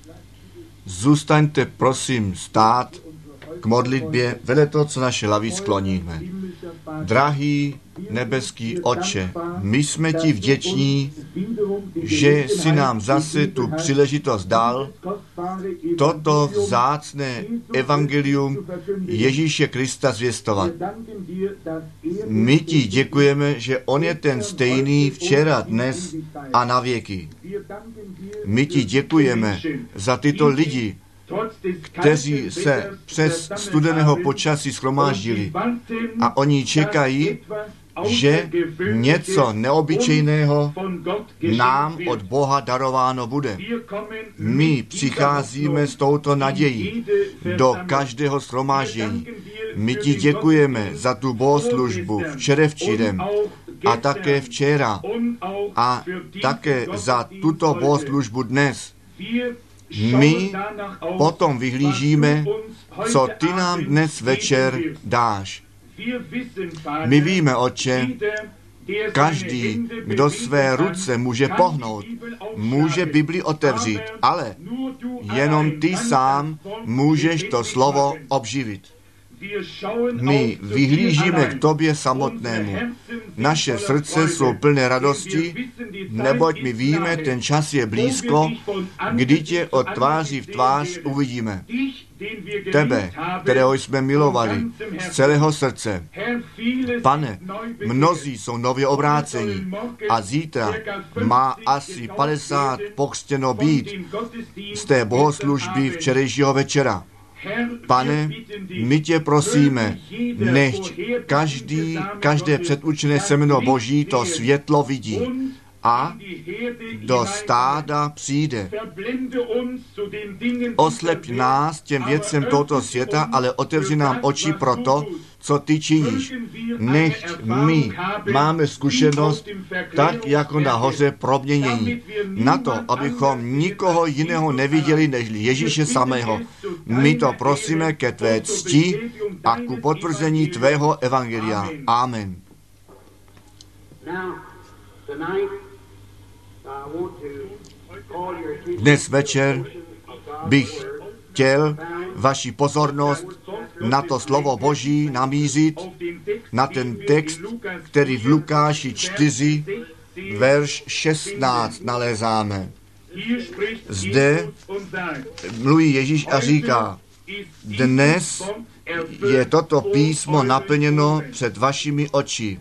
Zůstaňte prosím stát k modlitbě, vedle toho, co naše hlavy skloníme. Drahý nebeský Otče, my jsme ti vděční, že si nám zase tu příležitost dal, toto vzácné evangelium Ježíše Krista zvěstovat. My ti děkujeme, že on je ten stejný včera, dnes a na věky. My ti děkujeme za tyto lidi, kteří se přes studeného počasí shromáždili a oni čekají, že něco neobyčejného nám od Boha darováno bude. My přicházíme s touto nadějí do každého shromáždění. My ti děkujeme za tu bohoslužbu včerevčírem a také včera a také za tuto bohoslužbu dnes. My potom vyhlížíme, co ty nám dnes večer dáš. My víme, Otče, každý, kdo své ruce může pohnout, může Bibli otevřít, ale jenom ty sám můžeš to slovo obživit. My vyhlížíme k tobě samotnému. Naše srdce jsou plné radosti, neboť my víme, ten čas je blízko, kdy tě od tváří v tvář uvidíme. Tebe, kterého jsme milovali z celého srdce. Pane, mnozí jsou nově obrácení a zítra má asi 50 pokřtěno být z té bohoslužby včerejšího večera. Pane, my tě prosíme, nechť každé předurčené semeno Boží to světlo vidí a do stáda přijde. Osleď nás těm věcem tohoto světa, ale otevři nám oči pro to, co ty činíš. Nechť my máme zkušenost tak, jako na hoře proměnění. Na to, abychom nikoho jiného neviděli, než Ježíše samého. My to prosíme ke tvé cti a ku potvrzení tvého evangelia. Amen. Dnes večer bych chtěl vaši pozornost na to slovo Boží namířit, na ten text, který v Lukáši 4, verš 16 nalézáme. Zde mluví Ježíš a říká, dnes je toto písmo naplněno před vašimi oči.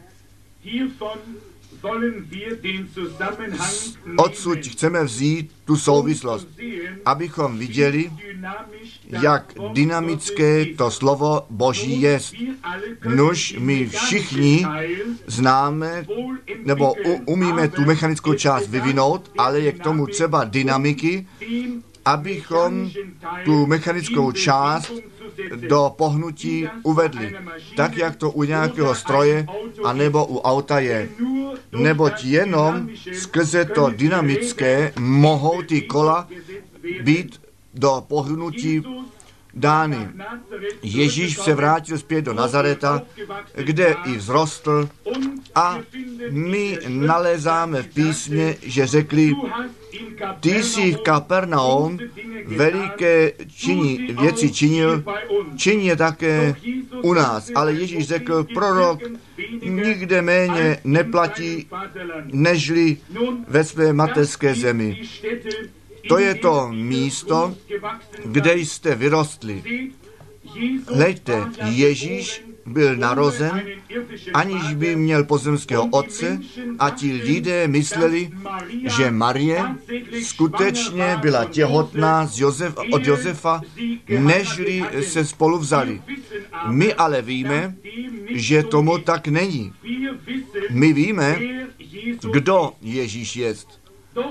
Odsud chceme vzít tu souvislost, abychom viděli, jak dynamické to slovo Boží je. Nuž my všichni známe, nebo umíme tu mechanickou část vyvinout, ale je k tomu třeba dynamiky, abychom tu mechanickou část do pohnutí uvedli. Tak, jak to u nějakého stroje anebo u auta je. Neboť jenom skrze to dynamické mohou ty kola být do pohnutí dány. Ježíš se vrátil zpět do Nazareta, kde i vzrostl a my nalézáme v písmě, že ty jsi v Kapernaum veliké věci činil, činí je také u nás. Ale Ježíš řekl, prorok nikde méně neplatí, nežli ve své mateřské zemi. To je to místo, kde jste vyrostli. Hleďte, Ježíš byl narozen, aniž by měl pozemského otce a ti lidé mysleli, že Marie skutečně byla těhotná od Josefa, nežli se spolu vzali. My ale víme, že tomu tak není. My víme, kdo Ježíš jest.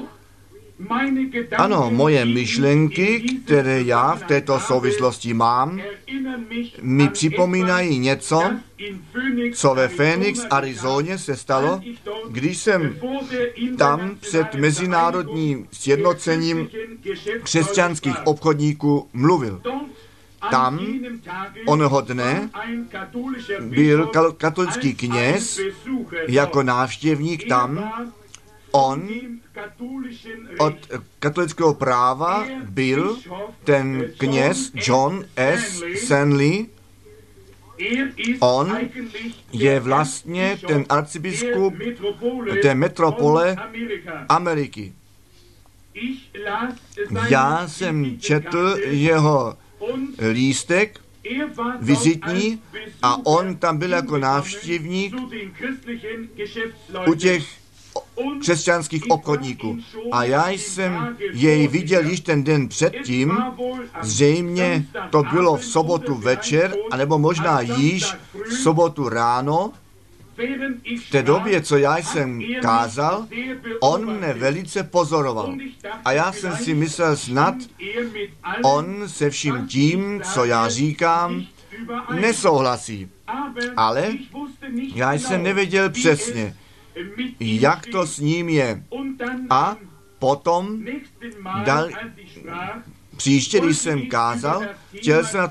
Ano, moje myšlenky, které já v této souvislosti mám, mi připomínají něco, co ve Phoenix, Arizoně se stalo, když jsem tam před mezinárodním sjednocením křesťanských obchodníků mluvil. Tam onoho dne byl katolický kněz jako návštěvník tam On od katolického práva byl ten kněz John S. Stanley. On je vlastně ten arcibiskup té metropole Ameriky. Já jsem četl jeho lístek vizitní a on tam byl jako návštěvník u těch křesťanských obchodníků. A já jsem jej viděl již ten den předtím, zřejmě to bylo v sobotu večer, anebo možná již v sobotu ráno. V té době, co já jsem kázal, on mne velice pozoroval. A já jsem si myslel snad, on se vším tím, co já říkám, nesouhlasí. Ale já jsem nevěděl přesně, jak to s ním je. A potom příště, když jsem kázal, chtěl jsem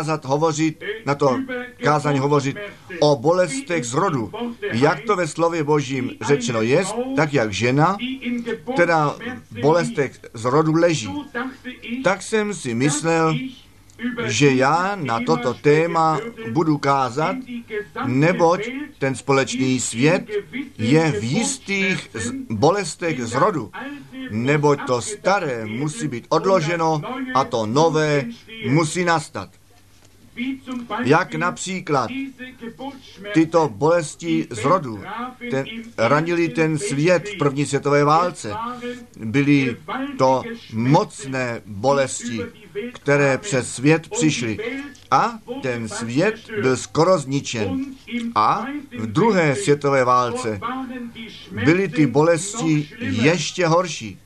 na to kázání hovořit o bolestech z rodu. Jak to ve slově Božím řečeno je, tak jak žena, která v bolestech z rodu leží. Tak jsem si myslel, že já na toto téma budu kázat, neboť ten společný svět je v jistých bolestech z rodu, neboť to staré musí být odloženo a to nové musí nastat. Jak například tyto bolesti z rodu ranili ten svět v první světové válce. Byly to mocné bolesti, které přes svět přišly. A ten svět byl skoro zničen. A v druhé světové válce byly ty bolesti ještě horší.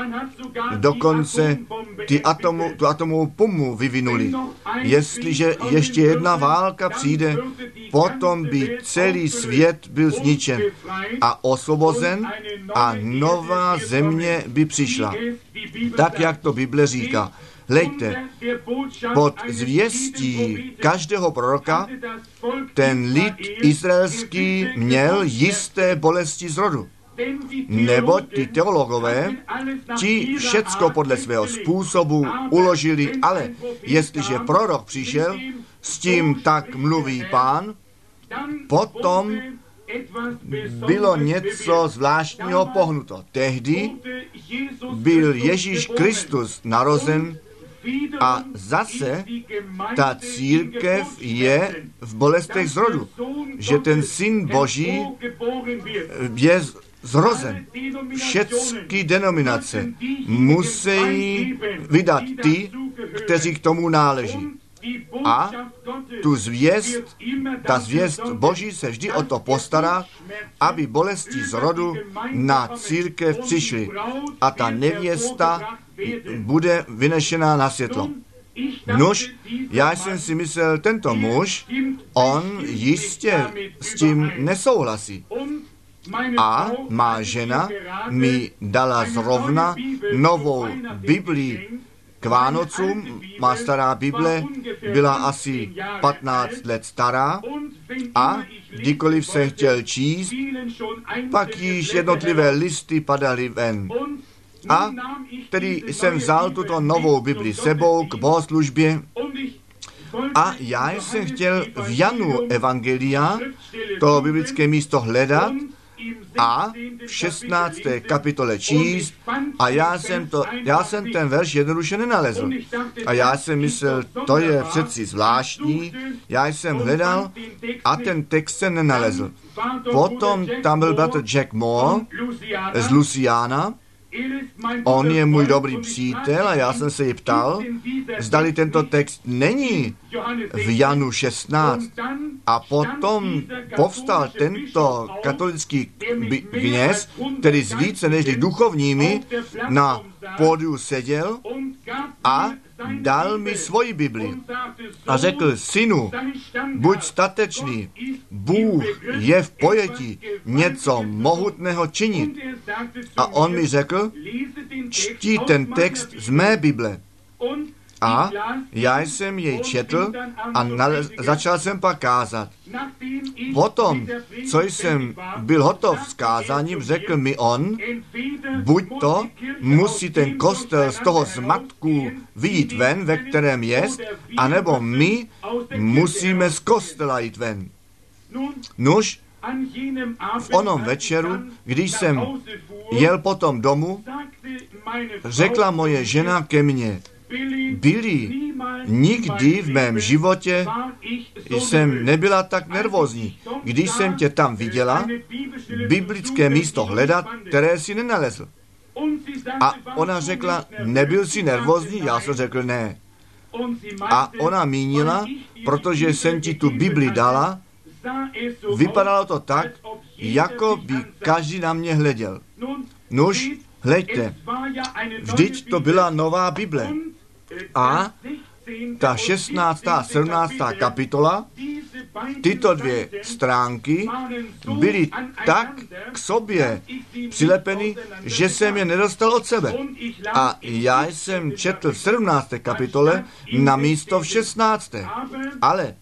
Dokonce tu atomovou bombu vyvinuli. Jestliže ještě jedna válka přijde, potom by celý svět byl zničen a osvobozen a nová země by přišla. Tak, jak to Bible říká. Hleďte, pod zvěstí každého proroka ten lid izraelský měl jisté bolesti z rodu. Nebo ty teologové, ti všecko podle svého způsobu uložili, ale jestliže prorok přišel, s tím tak mluví Pán, potom bylo něco zvláštního pohnuto. Tehdy byl Ježíš Kristus narozen a zase ta církev je v bolestech z rodu, že ten Syn Boží je zrozen. Všechny denominace musí vydat ty, kteří k tomu náleží. A ta zvěst Boží se vždy o to postará, aby bolesti z rodu na církev přišly. A ta nevěsta bude vynešená na světlo. Nuž, já jsem si myslel, tento muž, on jistě s tím nesouhlasí. A má žena mi dala zrovna novou Biblii k Vánocům. Má stará Bible byla asi 15 let stará a kdykoliv se chtěl číst, pak již jednotlivé listy padaly ven. A tedy jsem vzal tuto novou Bibli sebou k bohoslužbě a já jsem chtěl v Janu Evangelia to biblické místo hledat a v 16. kapitole číst a já jsem ten verš jednoduše nenalezl. A já jsem myslel, to je přeci zvláštní, já jsem hledal a ten text se nenalezl. Potom tam byl bratr Jack Moore z Louisiana. On je můj dobrý přítel a já jsem se ji ptal, zdali tento text není v Janu 16. A potom povstal tento katolický kněz, který s více než duchovními na pódiu seděl a dal mi svoji Bibli a řekl, synu, buď statečný, Bůh je v pojetí něco mohutného činit. A on mi řekl, čti ten text z mé Bible. A já jsem jej četl a začal jsem pak kázat. Potom, co jsem byl hotov s kázáním, řekl mi on, buď to musí ten kostel z toho zmatku vyjít ven, ve kterém jest, anebo my musíme z kostela jít ven. Nuž, v onom večeru, když jsem jel potom domů, řekla moje žena ke mně, Billy, nikdy v mém životě jsem nebyla tak nervózní, když jsem tě tam viděla, biblické místo hledat, které si nenalezl. A ona řekla, nebyl jsi nervózní? Já jsem řekl, ne. A ona mínila, protože jsem ti tu Bibli dala, vypadalo to tak, jako by každý na mě hleděl. Nuž, hleďte, vždyť to byla nová Bible. A ta 16. a 17. kapitola, tyto dvě stránky byly tak k sobě přilepeny, že jsem je nedostal od sebe. A já jsem četl v 17. kapitole na místo v 16. Ale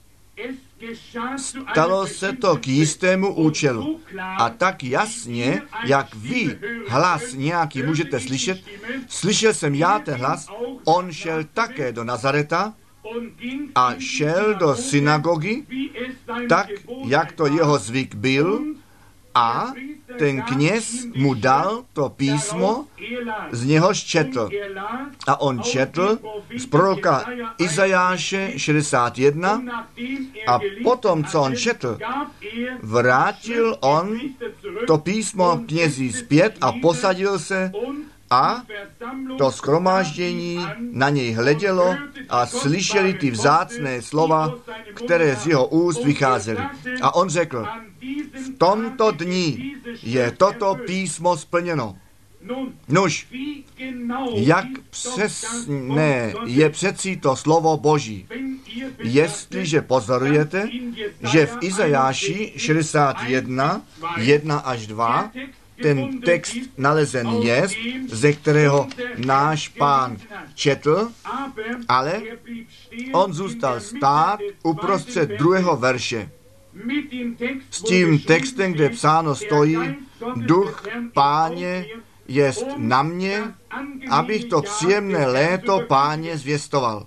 stalo se to k jistému účelu. A tak jasně, jak vy hlas nějaký můžete slyšet, slyšel jsem já ten hlas, on šel také do Nazareta a šel do synagogy, tak, jak to jeho zvyk byl, a ten kněz mu dal to písmo, z něhož četl. A on četl z proroka Izajáše 61 a potom, co on četl, vrátil on to písmo knězi zpět a posadil se a to shromáždění na něj hledělo a slyšeli ty vzácné slova, které z jeho úst vycházely. A on řekl, v tomto dni je toto písmo splněno. Nuž, jak přesné je přeci to slovo Boží. Jestliže pozorujete, že v Izajáši 61, 1 až 2, ten text nalezen je, ze kterého náš Pán četl, ale on zůstal stát uprostřed druhého verše. S tím textem, kde psáno stojí, duch Páně jest na mě, abych to příjemné léto Páně zvěstoval.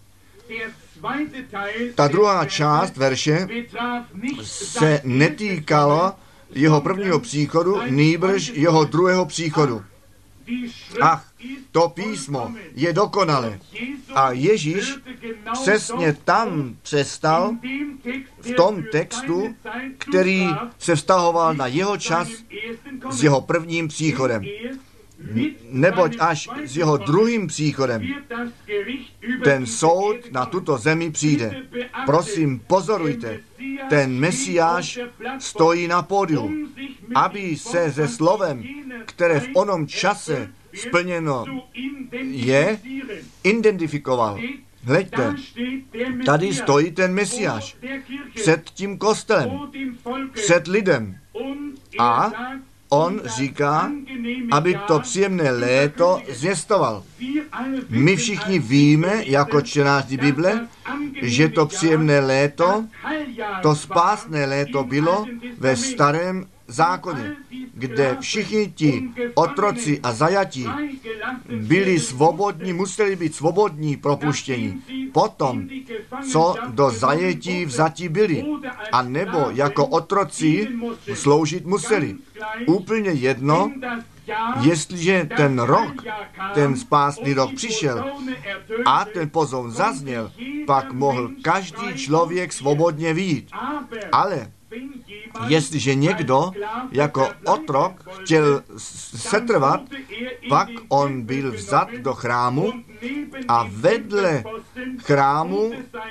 Ta druhá část verše se netýkala jeho prvního příchodu, nýbrž jeho druhého příchodu. Ach, to písmo je dokonalé. A Ježíš přesně tam přestal v tom textu, který se vztahoval na jeho čas s jeho prvním příchodem. Neboť až s jeho druhým příchodem ten soud na tuto zemi přijde. Prosím, pozorujte, ten Mesiáš stojí na pódiu, aby se se slovem, které v onom čase splněno je, identifikoval. Hleďte, tady stojí ten Mesiáš před tím kostelem, před lidem. A on říká, aby to příjemné léto zvěstoval. My všichni víme, jako čtenáři Bible, že to příjemné léto, to spásné léto bylo ve starém zákoně, kde všichni ti otroci a zajatí byli svobodní, museli být svobodní, propuštění. Potom, co do zajetí vzati byli, a nebo jako otroci sloužit museli. Úplně jedno, jestliže ten rok, ten spásný rok přišel a ten pozov zazněl, pak mohl každý člověk svobodně vyjít. Ale jestliže někdo jako otrok chtěl setrvat, pak on byl vzat do chrámu a vedle chrámu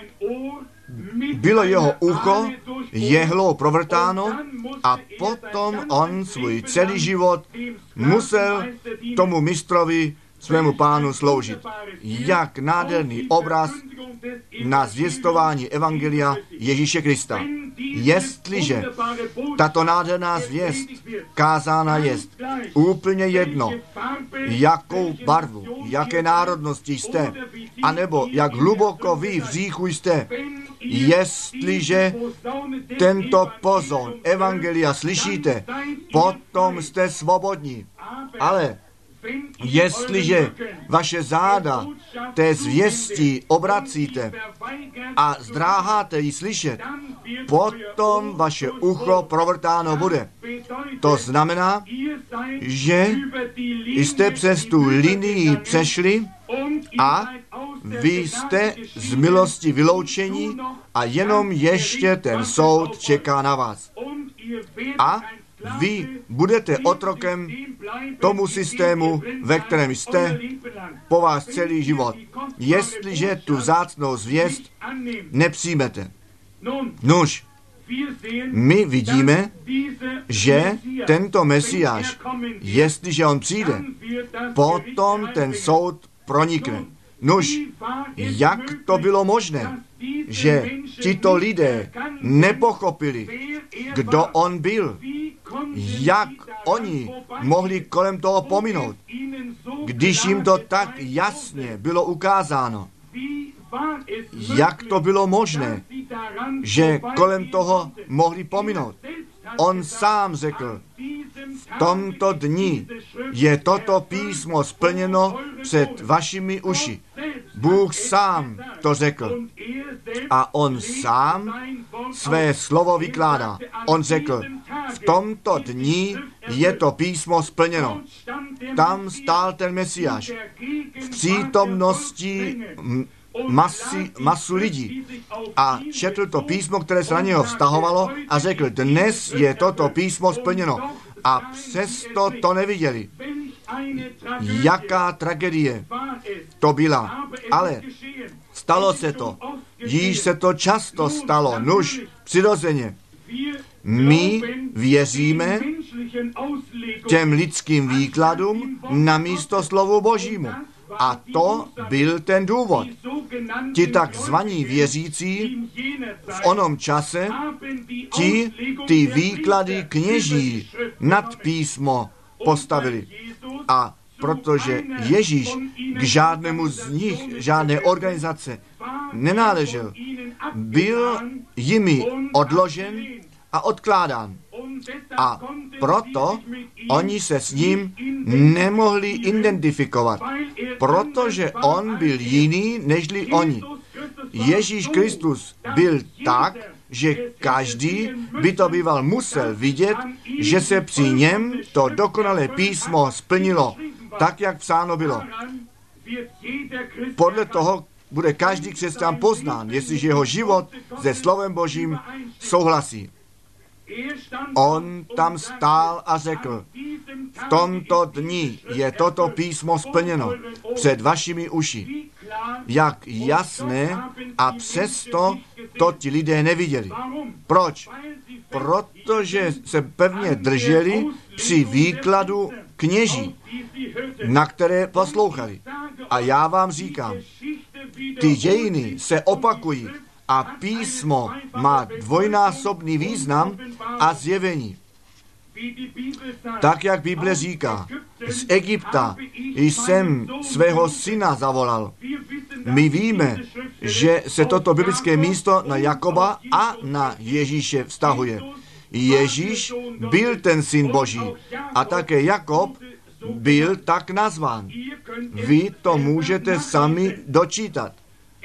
bylo jeho ucho jehlou provrtáno a potom on svůj celý život musel tomu mistrovi, svému pánu sloužit. Jak nádherný obraz na zvěstování evangelia Ježíše Krista. Jestliže tato nádherná zvěst kázána jest, úplně jedno, jakou barvu, jaké národnosti jste, anebo jak hluboko vy v hříchu jste, Jestliže tento pozon evangelia slyšíte, potom jste svobodní. Ale jestliže vaše záda té zvěstí obracíte a zdráháte ji slyšet, potom vaše ucho provrtáno bude. To znamená, že jste přes tu linii přešli a vy jste z milosti vyloučení a jenom ještě ten soud čeká na vás. A vy budete otrokem tomu systému, ve kterém jste po vás celý život, jestliže tu vzácnou zvěst nepřijmete. Nuž, my vidíme, že tento Mesiáš, jestliže on přijde, potom ten soud pronikne. Nuž, jak to bylo možné, že tito lidé nepochopili, kdo on byl, jak oni mohli kolem toho pominout, když jim to tak jasně bylo ukázáno. Jak to bylo možné, že kolem toho mohli pominout. On sám řekl, v tomto dni je toto písmo splněno před vašimi uši. Bůh sám to řekl. A on sám své slovo vykládá. On řekl, v tomto dni je to písmo splněno. Tam stál ten Mesiáš v přítomnosti masu lidí a četl to písmo, které se na něho vztahovalo a řekl, dnes je toto písmo splněno. A přesto to neviděli. Jaká tragédie to byla. Ale stalo se to. Již se to často stalo. Nuž, přirozeně. My věříme těm lidským výkladům namísto slovu Božímu. A to byl ten důvod. Ti takzvaní věřící v onom čase, ty výklady kněží nad písmo postavili. A protože Ježíš k žádnému z nich, žádné organizace nenáležel, byl jimi odložen a odkládán. A proto oni se s ním nemohli identifikovat, protože on byl jiný nežli oni. Ježíš Kristus byl tak, že každý by to býval musel vidět, že se při něm to dokonalé písmo splnilo, tak, jak psáno bylo. Podle toho bude každý křesťan poznán, jestliže jeho život se slovem Božím souhlasí. On tam stál a řekl, v tomto dni je toto písmo splněno před vašimi uši. Jak jasné, a přesto to ti lidé neviděli. Proč? Protože se pevně drželi při výkladu kněží, na které poslouchali. A já vám říkám, ty dějiny se opakují a písmo má dvojnásobný význam a zjevení. Tak, jak Bible říká, z Egypta jsem svého syna zavolal. My víme, že se toto biblické místo na Jakoba a na Ježíše vztahuje. Ježíš byl ten syn Boží a také Jakob byl tak nazván. Vy to můžete sami dočítat.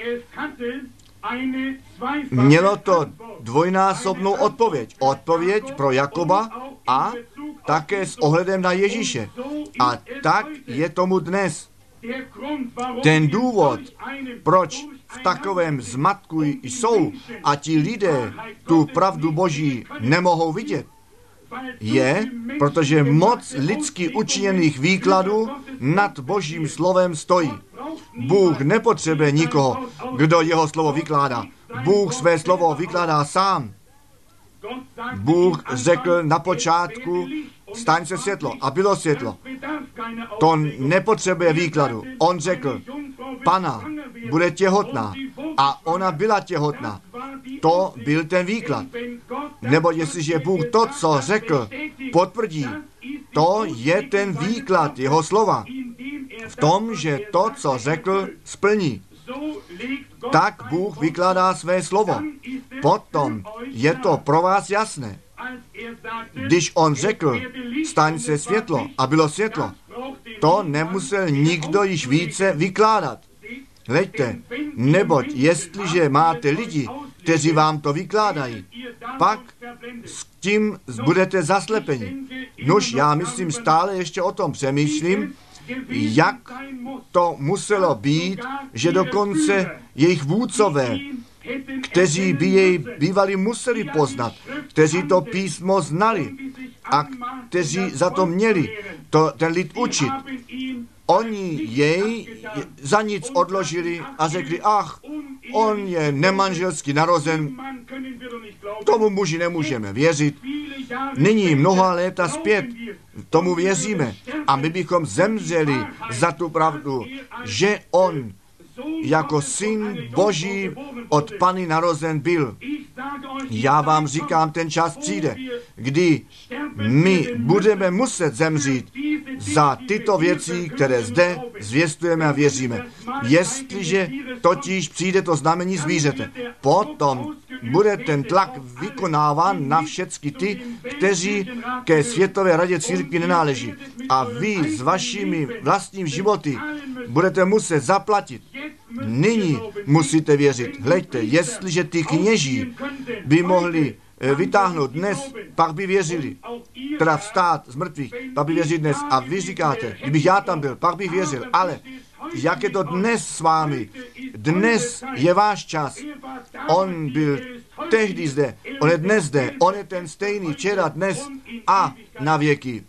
Mělo to dvojnásobnou odpověď. Odpověď pro Jakoba a také s ohledem na Ježíše. A tak je tomu dnes. Ten důvod, proč v takovém zmatku jsou a ti lidé tu pravdu Boží nemohou vidět, je, protože moc lidsky učiněných výkladů nad Božím slovem stojí. Bůh nepotřebuje nikoho, kdo jeho slovo vykládá. Bůh své slovo vykládá sám. Bůh řekl na počátku, staň se světlo a bylo světlo. To nepotřebuje výkladu. On řekl, Pana bude těhotná a ona byla těhotná. To byl ten výklad. Nebo jestliže Bůh to, co řekl, potvrdí, to je ten výklad jeho slova. V tom, že to, co řekl, splní. Tak Bůh vykládá své slovo. Potom je to pro vás jasné. Když on řekl, staň se světlo a bylo světlo, to nemusel nikdo již více vykládat. Hleďte, neboť jestliže máte lidi, kteří vám to vykládají, pak s tím budete zaslepeni. Nož, já myslím, stále ještě o tom přemýšlím, jak to muselo být, že dokonce jejich vůdcové, kteří by jej bývali museli poznat, kteří to písmo znali a kteří za to měli ten lid učit. Oni jej za nic odložili a řekli, ach, on je nemanželsky narozen, tomu muži nemůžeme věřit. Nyní mnoha léta zpět tomu věříme a my bychom zemřeli za tu pravdu, že on jako syn Boží od Panny narozen byl. Já vám říkám, ten čas přijde, kdy my budeme muset zemřít za tyto věci, které zde zvěstujeme a věříme. Jestliže totiž přijde to znamení zvířete, potom bude ten tlak vykonáván na všechny ty, kteří ke Světové radě církví nenáleží. A vy s vašimi vlastními životy budete muset zaplatit. Nyní musíte věřit. Hleďte, jestliže ty kněží by mohli vytáhnout dnes, pak by věřili, teda vstát z mrtvých, pak by věřili dnes. A vy říkáte, kdybych já tam byl, pak bych věřil, ale jak je to dnes s vámi? Dnes je váš čas. On byl tehdy zde, on je dnes zde, on je ten stejný včera, dnes a na věky.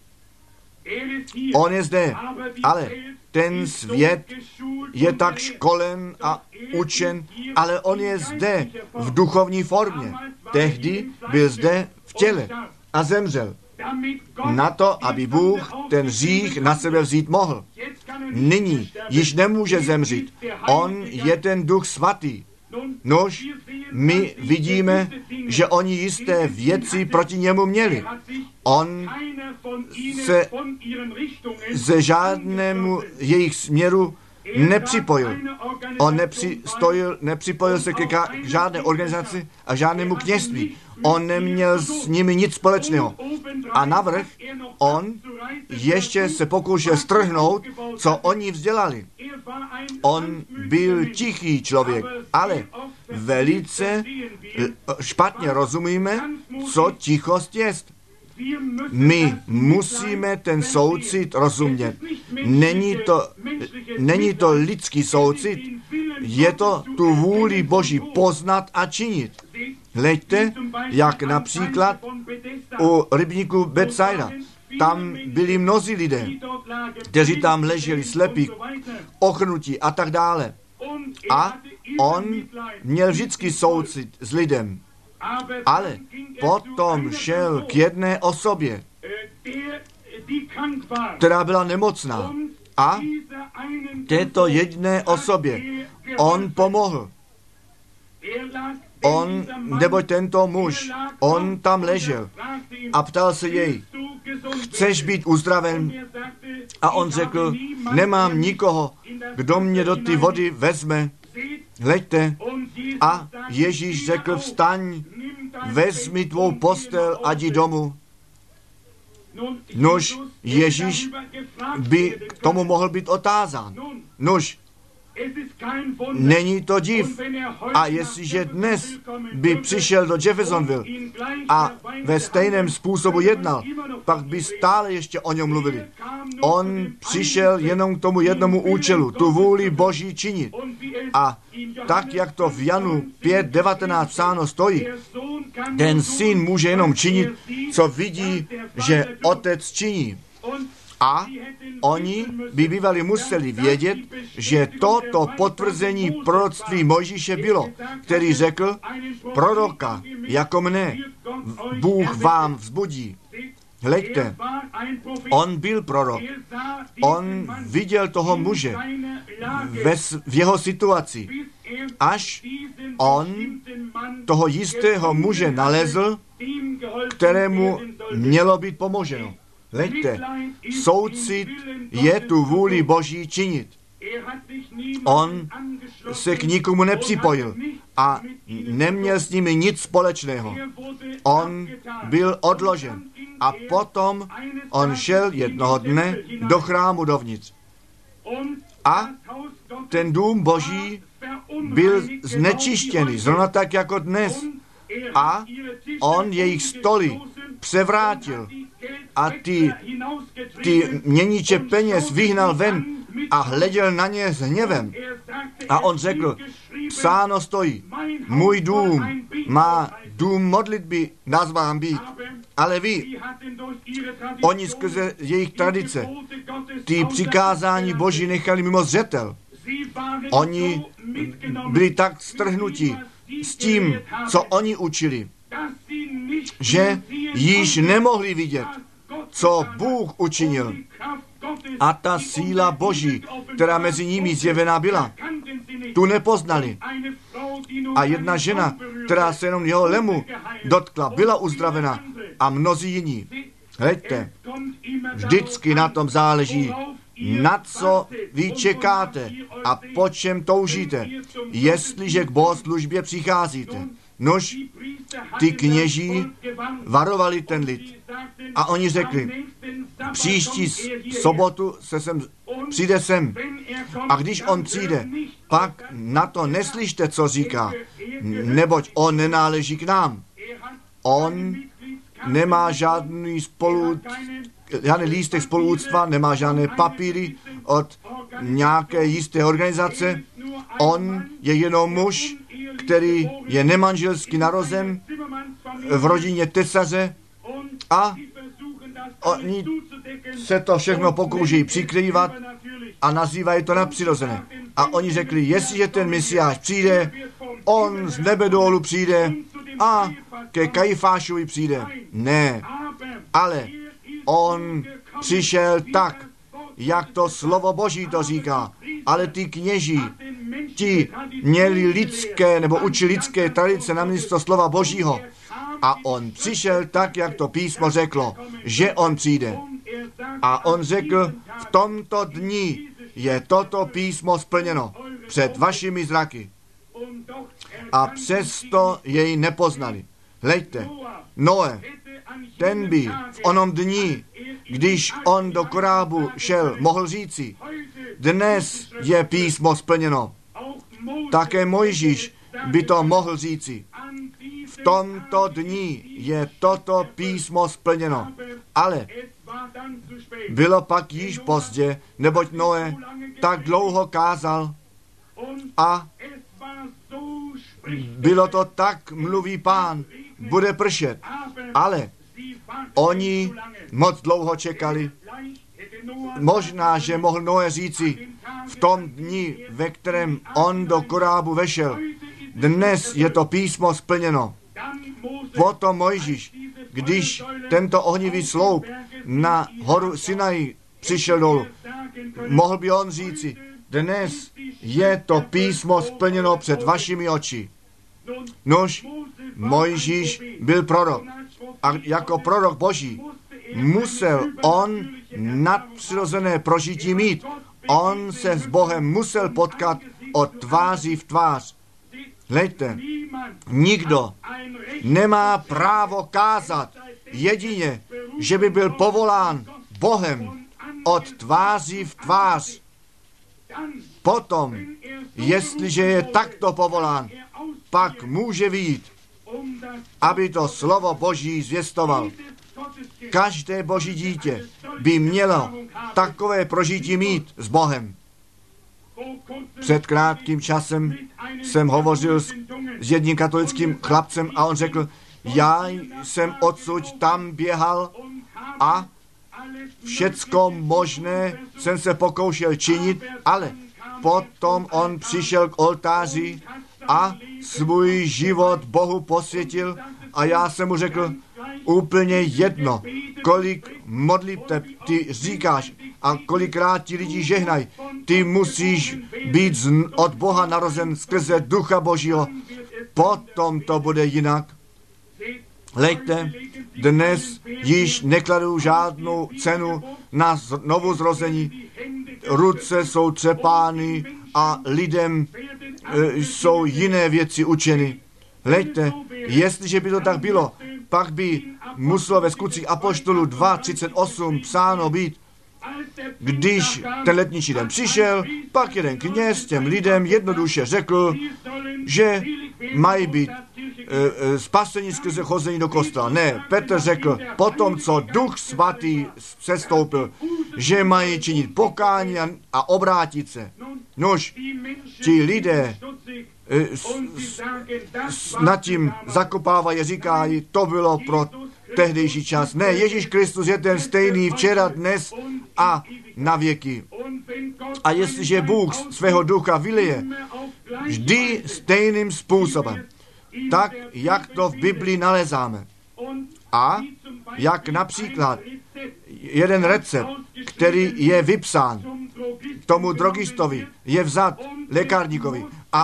On je zde, ale ten svět je tak školen a učen, ale on je zde v duchovní formě. Tehdy byl zde v těle a zemřel. Na to, aby Bůh ten hřích na sebe vzít mohl. Nyní již nemůže zemřít. On je ten Duch svatý. Nož, my vidíme, že oni jisté věci proti němu měli. On se ze žádnému jejich směru nepřipojil. On nepřipojil se k žádné organizaci a žádnému kněžství. On neměl s nimi nic společného. A navrch on ještě se pokoušel strhnout, co oni vzdělali. On byl tichý člověk, ale velice špatně rozumíme, co tichost jest. My musíme ten soucit rozumět. Není to lidský soucit, je to tu vůli Boží poznat a činit. Hleďte, jak například u rybníku Betsaida. Tam byli mnozí lidé, kteří tam leželi slepí, ochrnutí a tak dále. A on měl vždycky soucit s lidem. Ale potom šel k jedné osobě, která byla nemocná. A této jedné osobě on pomohl. Neboť tento muž, on tam ležel a ptal se jej, chceš být uzdraven? A on řekl, nemám nikoho, kdo mě do ty vody vezme. Hleďte, a Ježíš řekl, vstaň, vezmi tvou postel a jdi domů. Nož, Ježíš by k tomu mohl být otázán. Nož, není to div. A jestliže dnes by přišel do Jeffersonville a ve stejném způsobu jednal, pak by stále ještě o něm mluvili. On přišel jenom k tomu jednomu účelu, tu vůli Boží činit. A tak, jak to v Janu 5:19 psáno stojí, ten syn může jenom činit, co vidí, že otec činí. A oni by bývali museli vědět, že toto potvrzení proroctví Mojžíše bylo, který řekl, proroka jako mne Bůh vám vzbudí. Hleďte, on byl prorok. On viděl toho muže v jeho situaci, až on toho jistého muže nalezl, kterému mělo být pomoženo. Hleďte, soucit je tu vůli Boží činit. On se k nikomu nepřipojil a neměl s nimi nic společného. On byl odložen a potom on šel jednoho dne do chrámu dovnitř. A ten dům Boží byl znečištěný, zrovna tak jako dnes. A on jejich stoly převrátil a ty měniče peněz vyhnal ven a hleděl na ně s hněvem. A on řekl, psáno stojí, můj dům má dům modlitby nazván být. Ale vy, oni skrze jejich tradice, ty přikázání Boží nechali mimo zřetel. Oni byli tak strhnutí s tím, co oni učili, že již nemohli vidět, co Bůh učinil. A ta síla Boží, která mezi nimi zjevená byla, tu nepoznali. A jedna žena, která se jenom jeho lemu dotkla, byla uzdravena a mnozí jiní. Hleďte, vždycky na tom záleží, na co vy čekáte a po čem toužíte, jestliže k bohoslužbě přicházíte. Nož, ty kněží varovali ten lid a oni řekli, příští sobotu přijde sem a když on přijde, pak na to neslyšte, co říká, neboť on nenáleží k nám. On nemá žádný lístek spoluúctva, nemá žádné papíry od nějaké jisté organizace. On je jenom muž, který je nemanželsky narozen v rodině tesaře a oni se to všechno pokouší přikrývat a nazývají to nadpřirozené. A oni řekli, jestliže ten Mesiáš přijde, on z nebe dolů přijde a ke Kajfášovi přijde. Ne, ale on přišel tak, jak to slovo Boží to říká. Ale ty kněží, ti měli lidské nebo učili lidské tradice na místo slova Božího. A on přišel tak, jak to písmo řeklo, že on přijde. A on řekl, v tomto dni je toto písmo splněno před vašimi zraky. A přesto jej nepoznali. Hleďte, Noé, ten by v onom dni, když on do korábu šel, mohl říci, dnes je písmo splněno. Také Mojžíš by to mohl říci. V tomto dni je toto písmo splněno. Ale bylo pak již pozdě, neboť Noé tak dlouho kázal a bylo to tak, mluví Pán, bude pršet. Ale oni moc dlouho čekali. Možná, že mohl Noé říci, v tom dni, ve kterém on do korábu vešel, dnes je to písmo splněno. Potom Mojžíš, když tento ohnivý sloup na horu Sinaj přišel dolů, mohl by on říci, dnes je to písmo splněno před vašimi oči. Nož, Mojžíš byl prorok a jako prorok Boží musel on nadpřirozené prožití mít. On se s Bohem musel potkat od tváří v tvář. Hleďte, nikdo nemá právo kázat jedině, že by byl povolán Bohem od tváří v tvář. Potom, jestliže je takto povolán, pak může vyjít, aby to slovo Boží zvěstoval. Každé Boží dítě by mělo takové prožití mít s Bohem. Před krátkým časem jsem hovořil s jedním katolickým chlapcem a on řekl, já jsem odsud tam běhal a všecko možné jsem se pokoušel činit, ale potom on přišel k oltáři a svůj život Bohu posvětil a já jsem mu řekl, úplně jedno, kolik modliteb ty říkáš a kolikrát ti lidi žehnají, ty musíš být od Boha narozen skrze Ducha Božího, potom to bude jinak. Hleďte, dnes již nekladou žádnou cenu na znovu zrození. Ruce jsou třepány a lidem jsou jiné věci učeny. Hleďte, jestliže by to tak bylo, pak by muselo ve Skutcích apoštolů 2:38 psáno být, když ten letniční den přišel, pak jeden kněz těm lidem jednoduše řekl, že mají být spasení skrze chození do kostela. Ne, Petr řekl, potom, co Duch Svatý sestoupil, že mají činit pokání a obrátit se. Nož, ti lidé nad tím zakopávají, říkají, to bylo pro tehdejší čas. Ne, Ježíš Kristus je ten stejný včera, dnes a na věky. A jestliže Bůh svého ducha vylije vždy stejným způsobem, tak, jak to v Biblii nalezáme. A jak například jeden recept, který je vypsán tomu drogistovi, je vzat lékárníkovi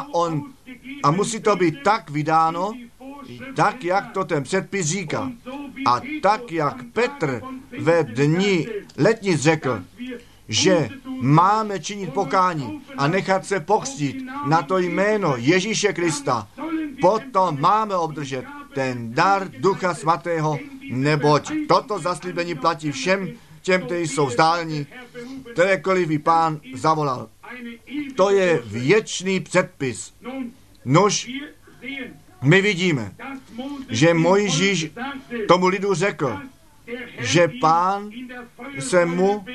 a musí to být tak vydáno, tak, jak to ten předpis říká. A tak, jak Petr ve dni letnic řekl, že máme činit pokání a nechat se pokřtít na to jméno Ježíše Krista, potom máme obdržet ten dar Ducha Svatého, neboť toto zaslíbení platí všem těm, kteří jsou vzdálení, kterékoliv by Pán zavolal. To je věčný předpis. Nož, my vidíme, že Mojžíš tomu lidu řekl, že Pán se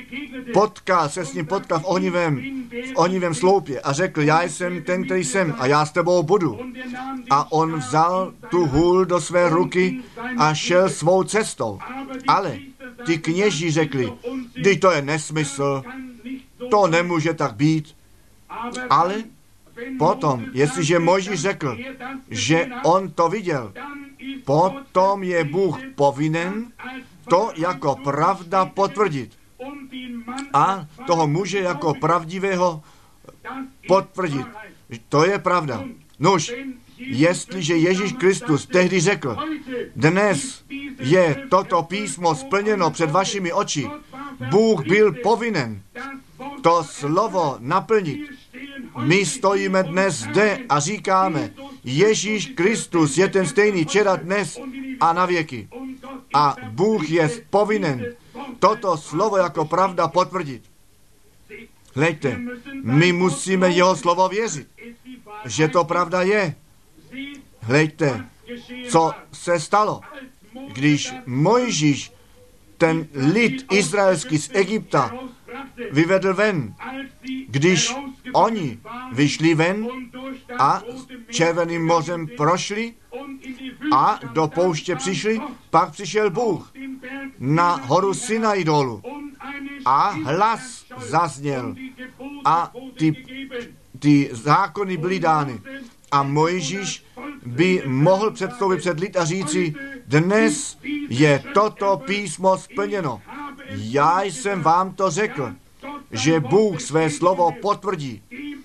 s ním potkal v ohnivém sloupě a řekl, já jsem ten, který jsem a já s tebou budu. A on vzal tu hůl do své ruky a šel svou cestou. Ale ti kněží řekli, vždyť to je nesmysl, to nemůže tak být. Ale potom, jestliže Mojžíš řekl, že on to viděl, potom je Bůh povinen to jako pravda potvrdit. A toho muže jako pravdivého potvrdit. To je pravda. Nož, jestliže Ježíš Kristus tehdy řekl, dnes je toto písmo splněno před vašimi oči, Bůh byl povinen to slovo naplnit. My stojíme dnes zde a říkáme, Ježíš Kristus je ten stejný včera, dnes a na věky. A Bůh je povinen toto slovo jako pravda potvrdit. Hleďte, my musíme jeho slovo věřit, že to pravda je. Hleďte, co se stalo, když Mojžíš ten lid izraelský z Egypta vyvedl ven, když oni vyšli ven a Červeným mořem prošli a do pouště přišli, pak přišel Bůh na horu Sinaj dolů a hlas zazněl a ty zákony byly dány. A Mojžíš by mohl předstoupit před lid a říci, dnes je toto písmo splněno. Já jsem vám to řekl, že Bůh své slovo potvrdí,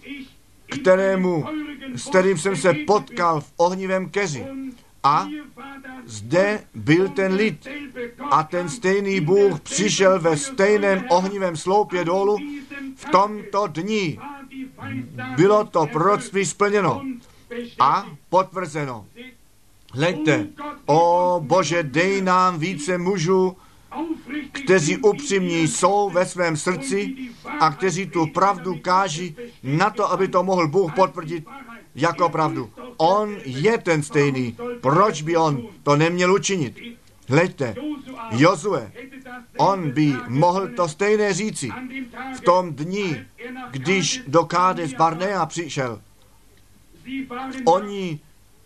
s kterým jsem se potkal v ohnivém keři. A zde byl ten lid a ten stejný Bůh přišel ve stejném ohnivém sloupě dolů. V tomto dni bylo to proroctví splněno a potvrzeno. Hleďte, o Bože, dej nám více mužů, kteří upřímní jsou ve svém srdci a kteří tu pravdu káží na to, aby to mohl Bůh potvrdit jako pravdu. On je ten stejný. Proč by on to neměl učinit? Hleďte, Jozue, on by mohl to stejné říci v tom dni, když do Kádes Barnea přišel. Oni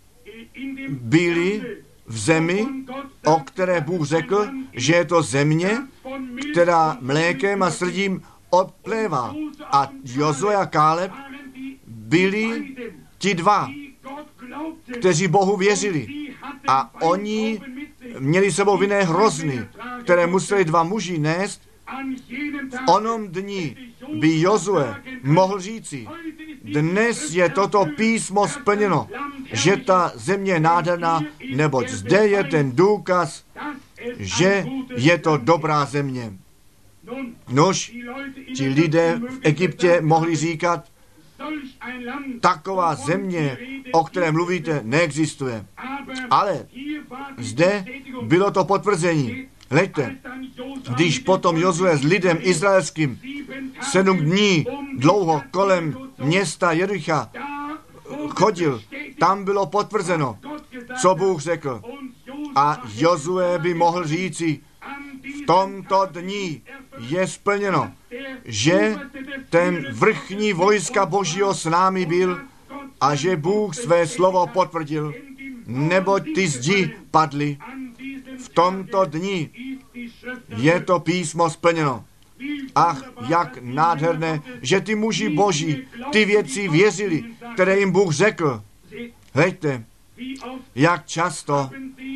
byli v zemi, o které Bůh řekl, že je to země, která mlékem a srdím odplévá. A Jozue a Káleb byli ti dva, kteří Bohu věřili. A oni měli sebou vinné hrozny, které museli dva muži nést. V onom dni by Jozue mohl říci, dnes je toto písmo splněno, že ta země je nádherná, neboť zde je ten důkaz, že je to dobrá země. Nož, ti lidé v Egyptě mohli říkat, taková země, o které mluvíte, neexistuje. Ale zde bylo to potvrzení. Hleďte, když potom Jozue s lidem izraelským 7 dní dlouho kolem města Jericha chodil, tam bylo potvrzeno, co Bůh řekl. A Jozue by mohl říci, v tomto dni je splněno, že ten vrchní vojska Božího s námi byl a že Bůh své slovo potvrdil, neboť ty zdi padly. V tomto dni je to písmo splněno. Ach, jak nádherné, že ty muži Boží ty věci věřili, které jim Bůh řekl. Hleďte, jak často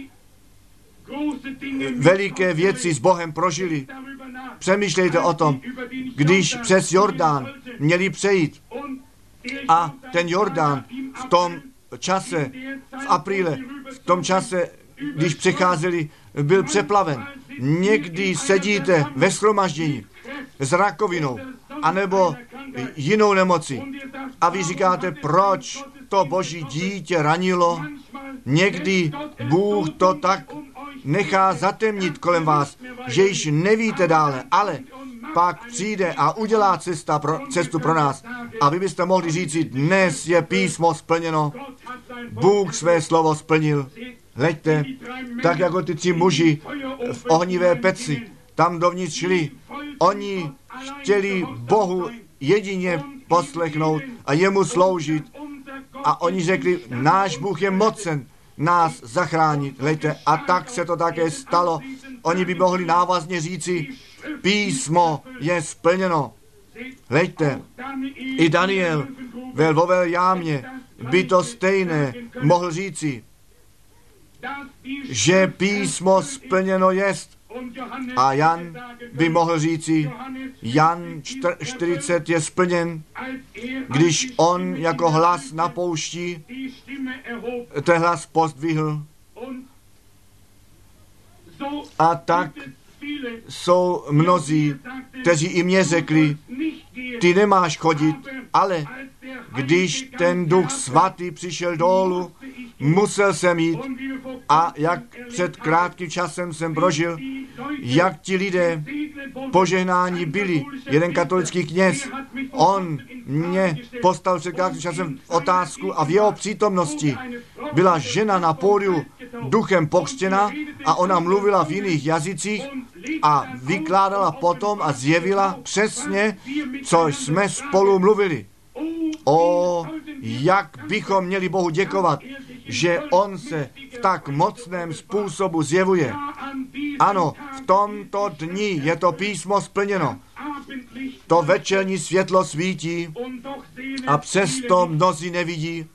veliké věci s Bohem prožili. Přemýšlejte o tom, když přes Jordán měli přejít a ten Jordán v tom čase, v apríle, v tom čase, když přecházeli, byl přeplaven. Někdy sedíte ve shromaždění s rakovinou anebo jinou nemocí a vy říkáte, proč to Boží dítě ranilo. Někdy Bůh to tak nechá zatemnit kolem vás, že již nevíte dále, ale pak přijde a udělá cestu pro nás. A vy byste mohli říci, dnes je písmo splněno, Bůh své slovo splnil. Hleďte, tak jako ty 3 muži v ohnivé peci tam dovnitř šli. Oni chtěli Bohu jedině poslechnout a jemu sloužit. A oni řekli, náš Bůh je mocen nás zachránit. Hleďte, a tak se to také stalo. Oni by mohli návazně říci, písmo je splněno. Hleďte, i Daniel ve lvové jámě by to stejné mohl říci, že písmo splněno jest. A Jan by mohl říci, Jan 40 je splněn, když on jako hlas na poušti ten hlas pozdvihl. A tak jsou mnozí, kteří i mě řekli, ty nemáš chodit, ale když ten Duch Svatý přišel dolů, musel jsem jít. A jak před krátkým časem jsem prožil, jak ti lidé požehnání byli. Jeden katolický kněz, on mě postavil před krátkým časem otázku a v jeho přítomnosti byla žena na pódiu duchem pokřtěna a ona mluvila v jiných jazycích a vykládala potom a zjevila přesně, co jsme spolu mluvili. O, jak bychom měli Bohu děkovat, že on se v tak mocném způsobu zjevuje. Ano, v tomto dni je to písmo splněno. To večerní světlo svítí a přesto mnozí nevidí.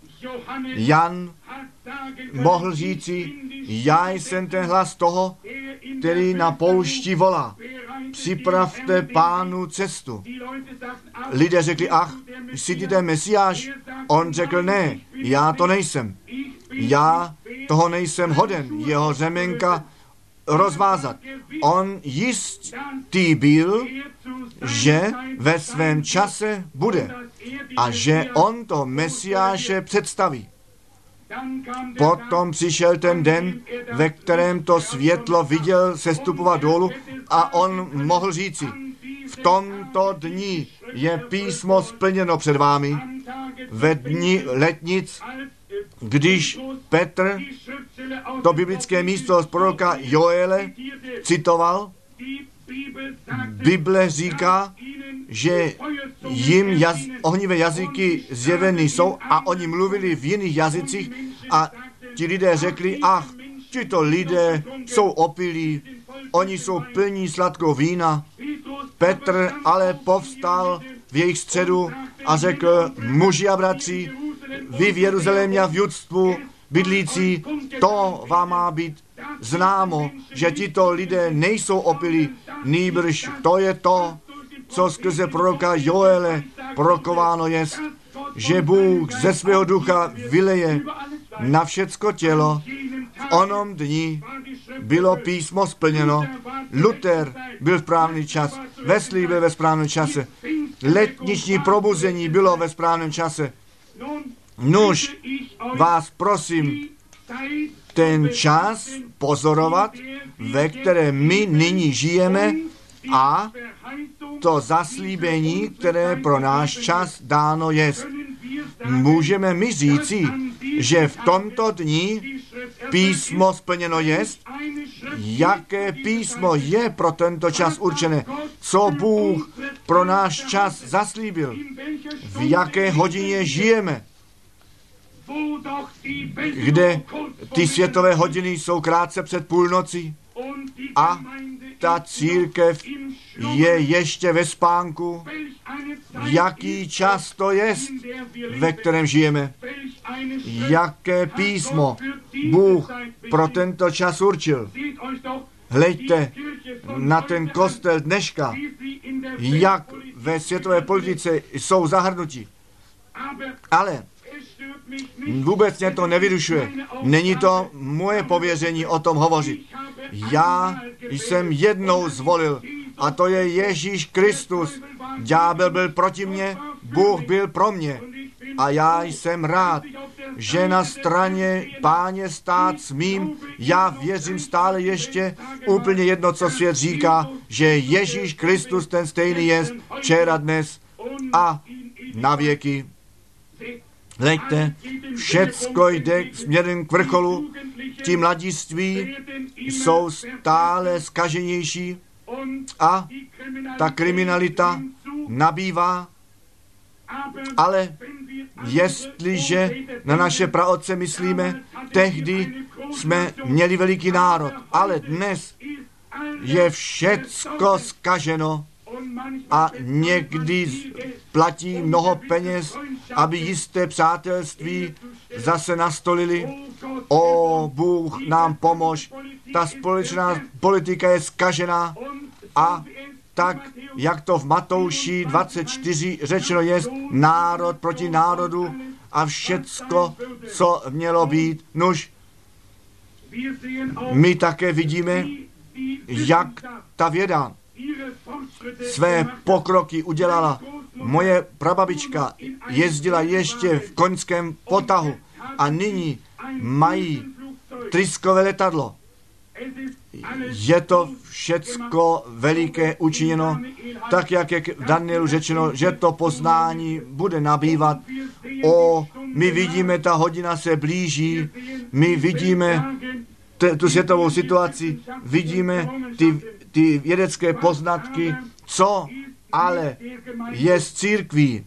Jan mohl říci, já jsem ten hlas toho, který na poušti volá. Připravte Pánu cestu. Lidé řekli, ach, jsi ty ten Mesiáš? On řekl, ne, já to nejsem. Já toho nejsem hoden, jeho řemenka rozvázat. On jistý byl, že ve svém čase bude a že on to Mesiáše představí. Potom přišel ten den, ve kterém to světlo viděl sestupovat dolů a on mohl říci, v tomto dni je písmo splněno před vámi. Ve dni letnic, když Petr to biblické místo z proroka Joele citoval, Bible říká, že jim ohnivé jazyky zjeveny jsou a oni mluvili v jiných jazycích a ti lidé řekli, ach, tito lidé jsou opilí, oni jsou plní sladkou vína. Petr ale povstal v jejich středu a řekl, muži a bratři, vy v Jeruzalémě a v Judstvu bydlící, to vám má být známo, že tito lidé nejsou opilí, nýbrž to je to, co skrze proroka Joele prorokováno jest, že Bůh ze svého ducha vyleje na všecko tělo. V onom dni bylo písmo splněno. Luther byl v správný čas, Wesley byl ve správném čase, letniční probuzení bylo ve správném čase. Nuž, vás prosím, ten čas pozorovat, ve kterém my nyní žijeme, a to zaslíbení, které pro náš čas dáno je. Můžeme my říci, že v tomto dni písmo splněno je? Jaké písmo je pro tento čas určené? Co Bůh pro náš čas zaslíbil? V jaké hodině žijeme? Kde ty světové hodiny jsou krátce před půlnocí a ta církev je ještě ve spánku. Jaký čas to je, ve kterém žijeme? Jaké písmo Bůh pro tento čas určil? Hleďte na ten kostel dneška, jak ve světové politice jsou zahrnuti. Ale vůbec mě to nevyrušuje. Není to moje pověření o tom hovořit. Já jsem jednou zvolil, a to je Ježíš Kristus. Ďábel byl proti mně, Bůh byl pro mě. A já jsem rád, že na straně Páně stát smím. Já věřím stále ještě úplně jedno, co svět říká, že Ježíš Kristus ten stejný jest včera, dnes a na věky. Hleďte, všecko jde směrem k vrcholu, ti mladiství jsou stále zkaženější a ta kriminalita nabývá, ale jestliže na naše praotce myslíme, tehdy jsme měli veliký národ, ale dnes je všecko zkaženo a někdy platí mnoho peněz, aby jisté přátelství zase nastolili. O, Bůh nám pomož. Ta společná politika je zkažená a tak, jak to v Matouši 24 řečeno je, národ proti národu a všecko, co mělo být. Nuž, my také vidíme, jak ta věda své pokroky udělala. Moje prababička jezdila ještě v koňském potahu a nyní mají tryskové letadlo. Je to všecko veliké učiněno, tak jak je v Danielu řečeno, že to poznání bude nabývat. O, my vidíme, ta hodina se blíží, my vidíme tu světovou situaci, vidíme ty vědecké poznatky, co ale je z církví.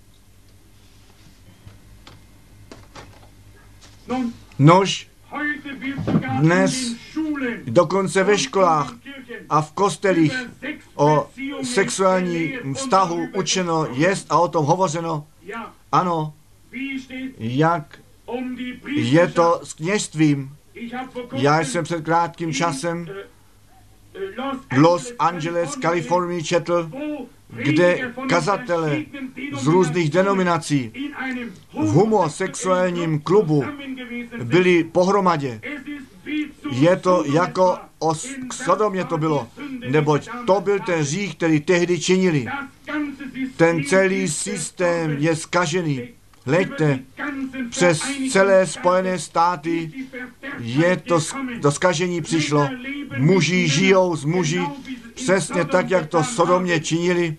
Nož dnes dokonce ve školách a v kostelích o sexuálním vztahu učeno jest a o tom hovořeno. Ano, jak je to s kněžstvím. Já jsem před krátkým časem v Los Angeles, Kalifornii četl, kde kazatele z různých denominací v homosexuálním klubu byli pohromadě. Je to jako k Sodomě to bylo, neboť to byl ten hřích, který tehdy činili. Ten celý systém je zkažený. Hleďte, přes celé Spojené státy je to zkažení přišlo. Muži žijou z muži, přesně tak, jak to Sodomě činili.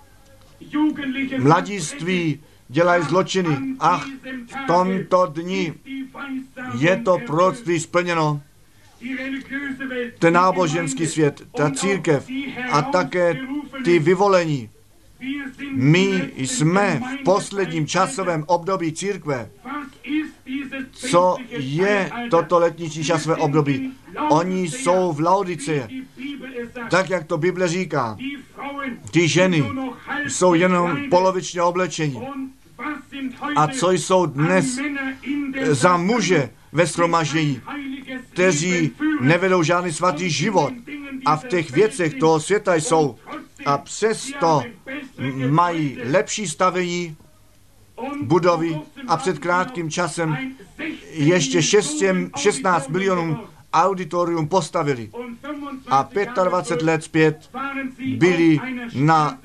Mladiství dělají zločiny. Ach, v tomto dni je to proroctví splněno. Ten náboženský svět, ta církev a také ty vyvolení. My jsme v posledním časovém období církve. Co je toto letniční časové období? Oni jsou v Laodiceji, tak jak to Bible říká. Ty ženy jsou jenom polovičně oblečení. A co jsou dnes za muže ve shromaždění, kteří nevedou žádný svatý život a v těch věcech toho světa jsou a přesto mají lepší stavení budovy a před krátkým časem ještě 16 milionů auditorium postavili a 25 let zpět byli na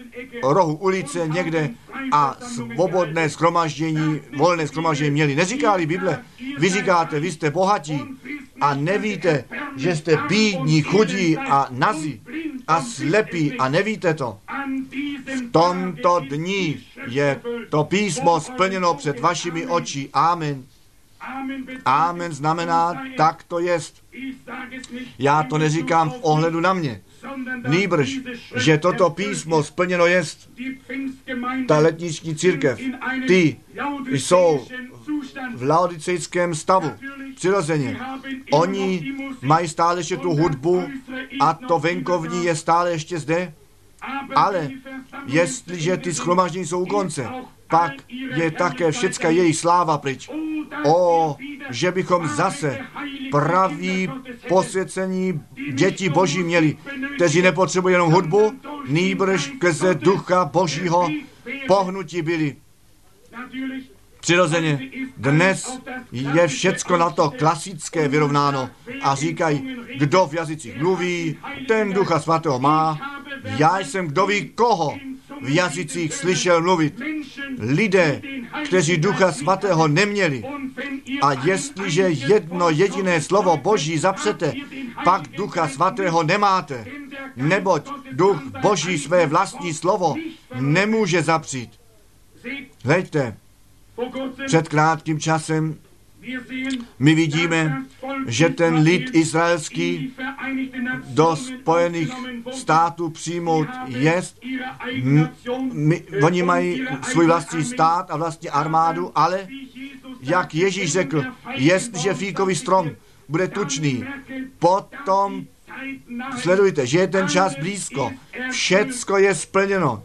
rohu ulice někde a svobodné shromaždění, volné shromaždění měli. Neříká-li Bible, vy říkáte, vy jste bohatí a nevíte, že jste bídní, chudí a nazí a slepí a nevíte to. V tomto dni je to písmo splněno před vašimi oči. Amen. Amen znamená, tak to jest. Já to neříkám v ohledu na mě. Nýbrž, že toto písmo splněno jest. Ta letniční církev, ty jsou v laodicejském stavu. Přirozeně. Oni mají stále ještě tu hudbu a to venkovní je stále ještě zde. Ale jestliže ty shromaždění jsou u konce, pak je také všecka jejich sláva pryč. O, že bychom zase praví posvěcení dětí Boží měli, kteří nepotřebují jenom hudbu, nýbrž skrze Ducha Božího pohnutí byli. Přirozeně, dnes je všecko na to klasické vyrovnáno a říkají, kdo v jazycích mluví, ten Ducha Svatého má. Já jsem kdo ví koho v jazycích slyšel mluvit. Lidé, kteří Ducha Svatého neměli. A jestliže jedno jediné slovo Boží zapřete, pak Ducha Svatého nemáte. Neboť Duch Boží své vlastní slovo nemůže zapřít. Hleďte, před krátkým časem my vidíme, že ten lid izraelský do Spojených států přijmout jest. Oni mají svůj vlastní stát a vlastní armádu, ale jak Ježíš řekl, jestliže fíkový strom bude tučný, potom sledujte, že je ten čas blízko. Všecko je splněno.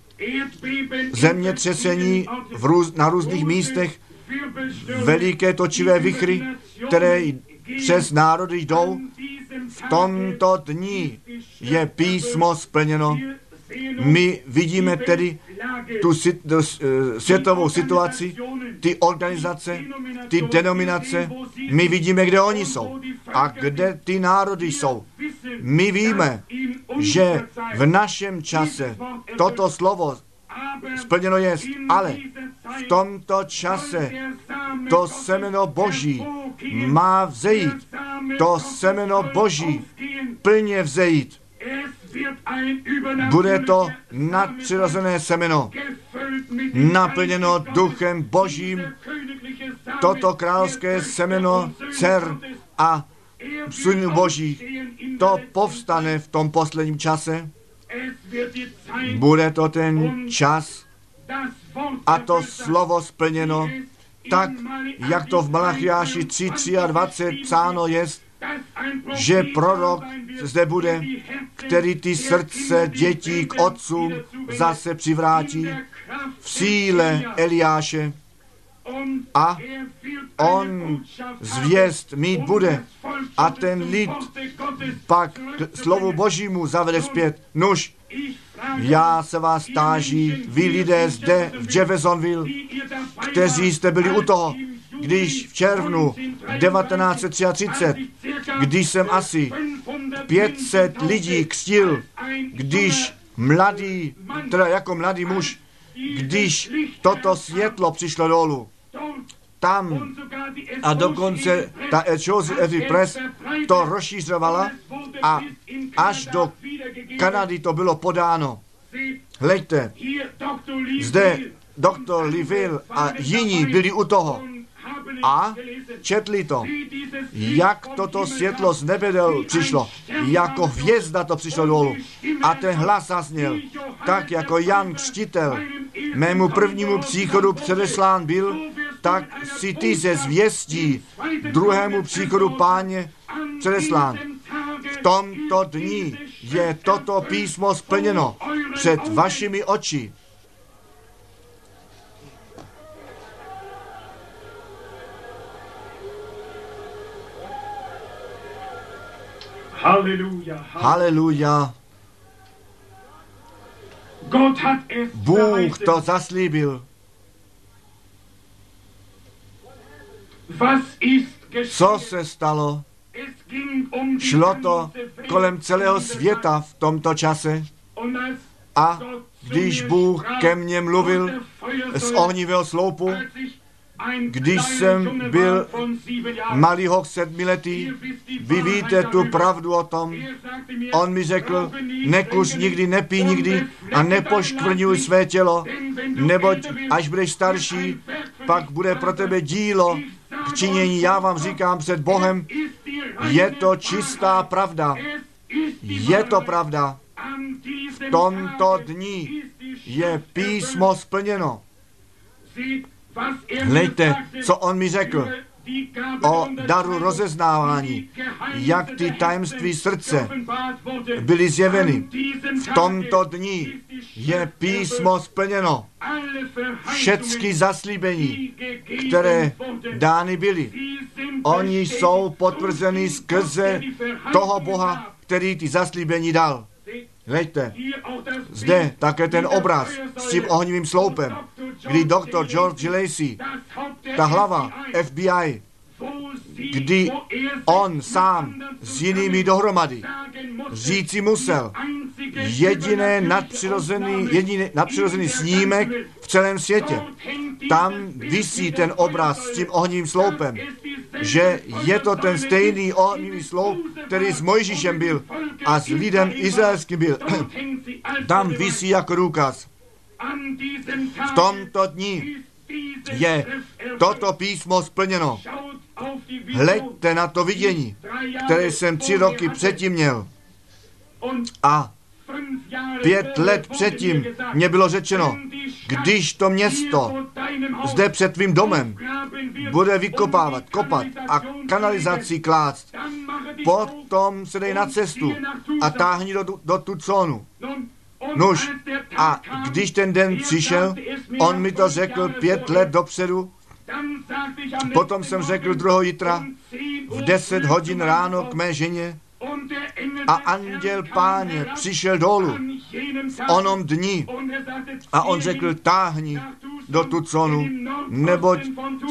Zemětřesení na různých místech, veliké točivé vichry, které přes národy jdou. V tomto dni je písmo splněno. My vidíme tedy tu světovou situaci, ty organizace, ty denominace. My vidíme, kde oni jsou a kde ty národy jsou. My víme, že v našem čase toto slovo splněno je, ale v tomto čase to semeno Boží má vzejít. To semeno Boží plně vzejít. Bude to nadpřirozené semeno, naplněno Duchem Božím, toto královské semeno dcer a synů Božích. To povstane v tom posledním čase. Bude to ten čas a to slovo splněno, tak, jak to v Malachiáši 3:23 psáno jest, že prorok zde bude, který ty srdce dětí k otcům zase přivrátí v síle Eliáše a on zvěst mít bude a ten lid pak k slovu Božímu zavede zpět. Nuž, já se vás táží, vy lidé zde v Jeffersonville, kteří jste byli u toho, když v červnu 1933, když jsem asi 500 lidí křtil, když mladý, teda jako mladý muž, když toto světlo přišlo dolů, tam a dokonce ta Associated Press to rozšířovala a až do Kanady to bylo podáno. Hleďte, zde doktor Liville a jiní byli u toho a četli to, jak toto světlo z nebe přišlo, jako hvězda to přišlo dolů a ten hlas zazněl, tak jako Jan Křtitel mému prvnímu příchodu předeslán byl, tak si ty ze zvěstí druhému příchodu Páně předeslán. V tomto dni je toto písmo splněno před vašimi oči. Halleluja. Bůh to zaslíbil. Co se stalo? Šlo to kolem celého světa v tomto čase A když Bůh ke mně mluvil z ohnivého sloupu, když jsem byl malýho 7letý, vy víte tu pravdu o tom. On mi řekl, nekuř nikdy, nepij nikdy a nepoškvrňuj své tělo, neboť až budeš starší, pak bude pro tebe dílo k činění. Já vám říkám před Bohem, je to čistá pravda. Je to pravda. V tomto dni je písmo splněno. Hleďte, co on mi řekl o daru rozeznávání, jak ty tajemství srdce byly zjeveny. V tomto dni je písmo splněno. Všechny zaslíbení, které dány byly, oni jsou potvrzeny skrze toho Boha, který ty zaslíbení dal. Hleďte, zde také ten obraz s tím ohnivým sloupem, kdy doktor George Lacey, ta hlava FBI, kdy on sám s jinými dohromady říci musel jediný nadpřirozený snímek v celém světě. Tam visí ten obraz s tím ohnivým sloupem, že je to ten stejný ohnivý sloup, který s Mojžíšem byl a s lidem izraelským byl. Tam visí jako důkaz. V tomto dni je toto písmo splněno. Hleďte na to vidění, které jsem 3 roky předtím měl. A 5 let předtím mě bylo řečeno, když to město zde před tvým domem bude vykopávat, kopat a kanalizaci klást, potom se dej na cestu a táhni do Tucsonu. Nuž, a když ten den přišel, on mi to řekl 5 let dopředu, potom jsem řekl druhého jitra v 10 hodin ráno k mé ženě a anděl Páně přišel dolů v onom dni a on řekl, táhni do Tucsonu, neboť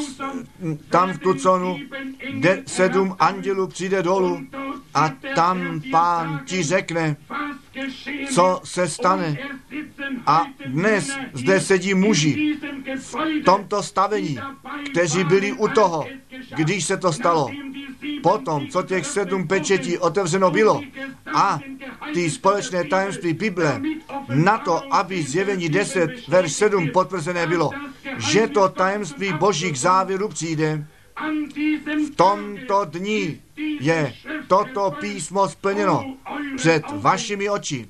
tam v Tucsonu 7 andělů přijde dolů a tam Pán ti řekne, co se stane. A dnes zde sedí muži v tomto stavení, kteří byli u toho, když se to stalo. Potom, co těch 7 pečetí otevřeno bylo a ty společné tajemství Bible, na to, aby zjevení 10, verš 7 potvrzené bylo, že to tajemství Božích závěrů přijde, v tomto dni je toto písmo splněno před vašimi oči.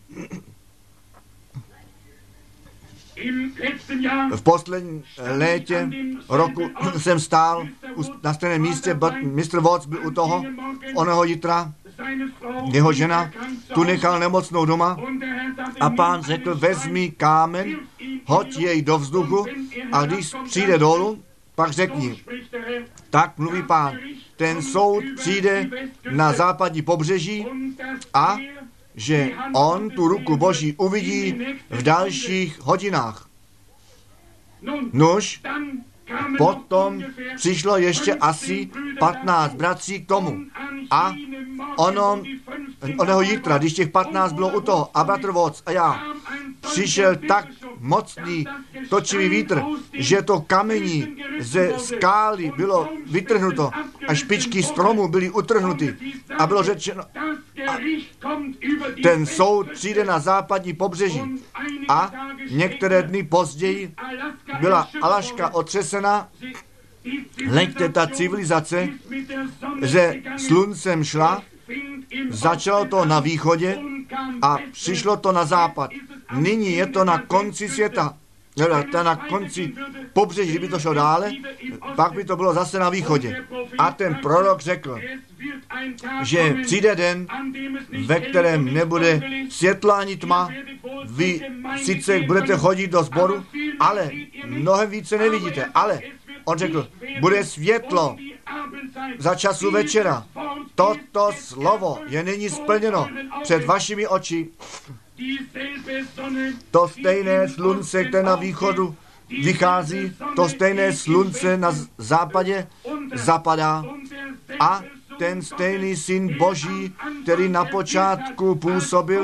V posledním létě roku jsem stál na stejném místě, mistr Watts byl u toho, oného jitra, jeho žena tu nechal nemocnou doma a Pán řekl, vezmi kámen, hoď jej do vzduchu a když přijde dolů, pak řekni, tak mluví Pán, ten soud přijde na západní pobřeží a že on tu ruku Boží uvidí v dalších hodinách. Nuž, potom přišlo ještě asi 15 bratří k tomu. A oného jitra, když těch 15 bylo u toho, a bratr Watts a já, přišel tak mocný točivý vítr, že to kamení ze skály bylo vytrhnuto a špičky stromů byly utrhnuty. A bylo řečeno, ten soud přijde na západní pobřeží. A některé dny později byla Alaska otřesena. Hleďte, ta civilizace se sluncem šla, začalo to na východě a přišlo to na západ. Nyní je to na konci světa. Na konci pobřeží, kdyby to šlo dále, pak by to bylo zase na východě. A ten prorok řekl, že přijde den, ve kterém nebude světlo ani tma. Vy sice budete chodit do sboru, ale mnohem více nevidíte. Ale on řekl, bude světlo za času večera. Toto slovo je nyní splněno před vašimi oči. To stejné slunce, které na východu vychází, to stejné slunce na západě zapadá a ten stejný Syn Boží, který na počátku působil,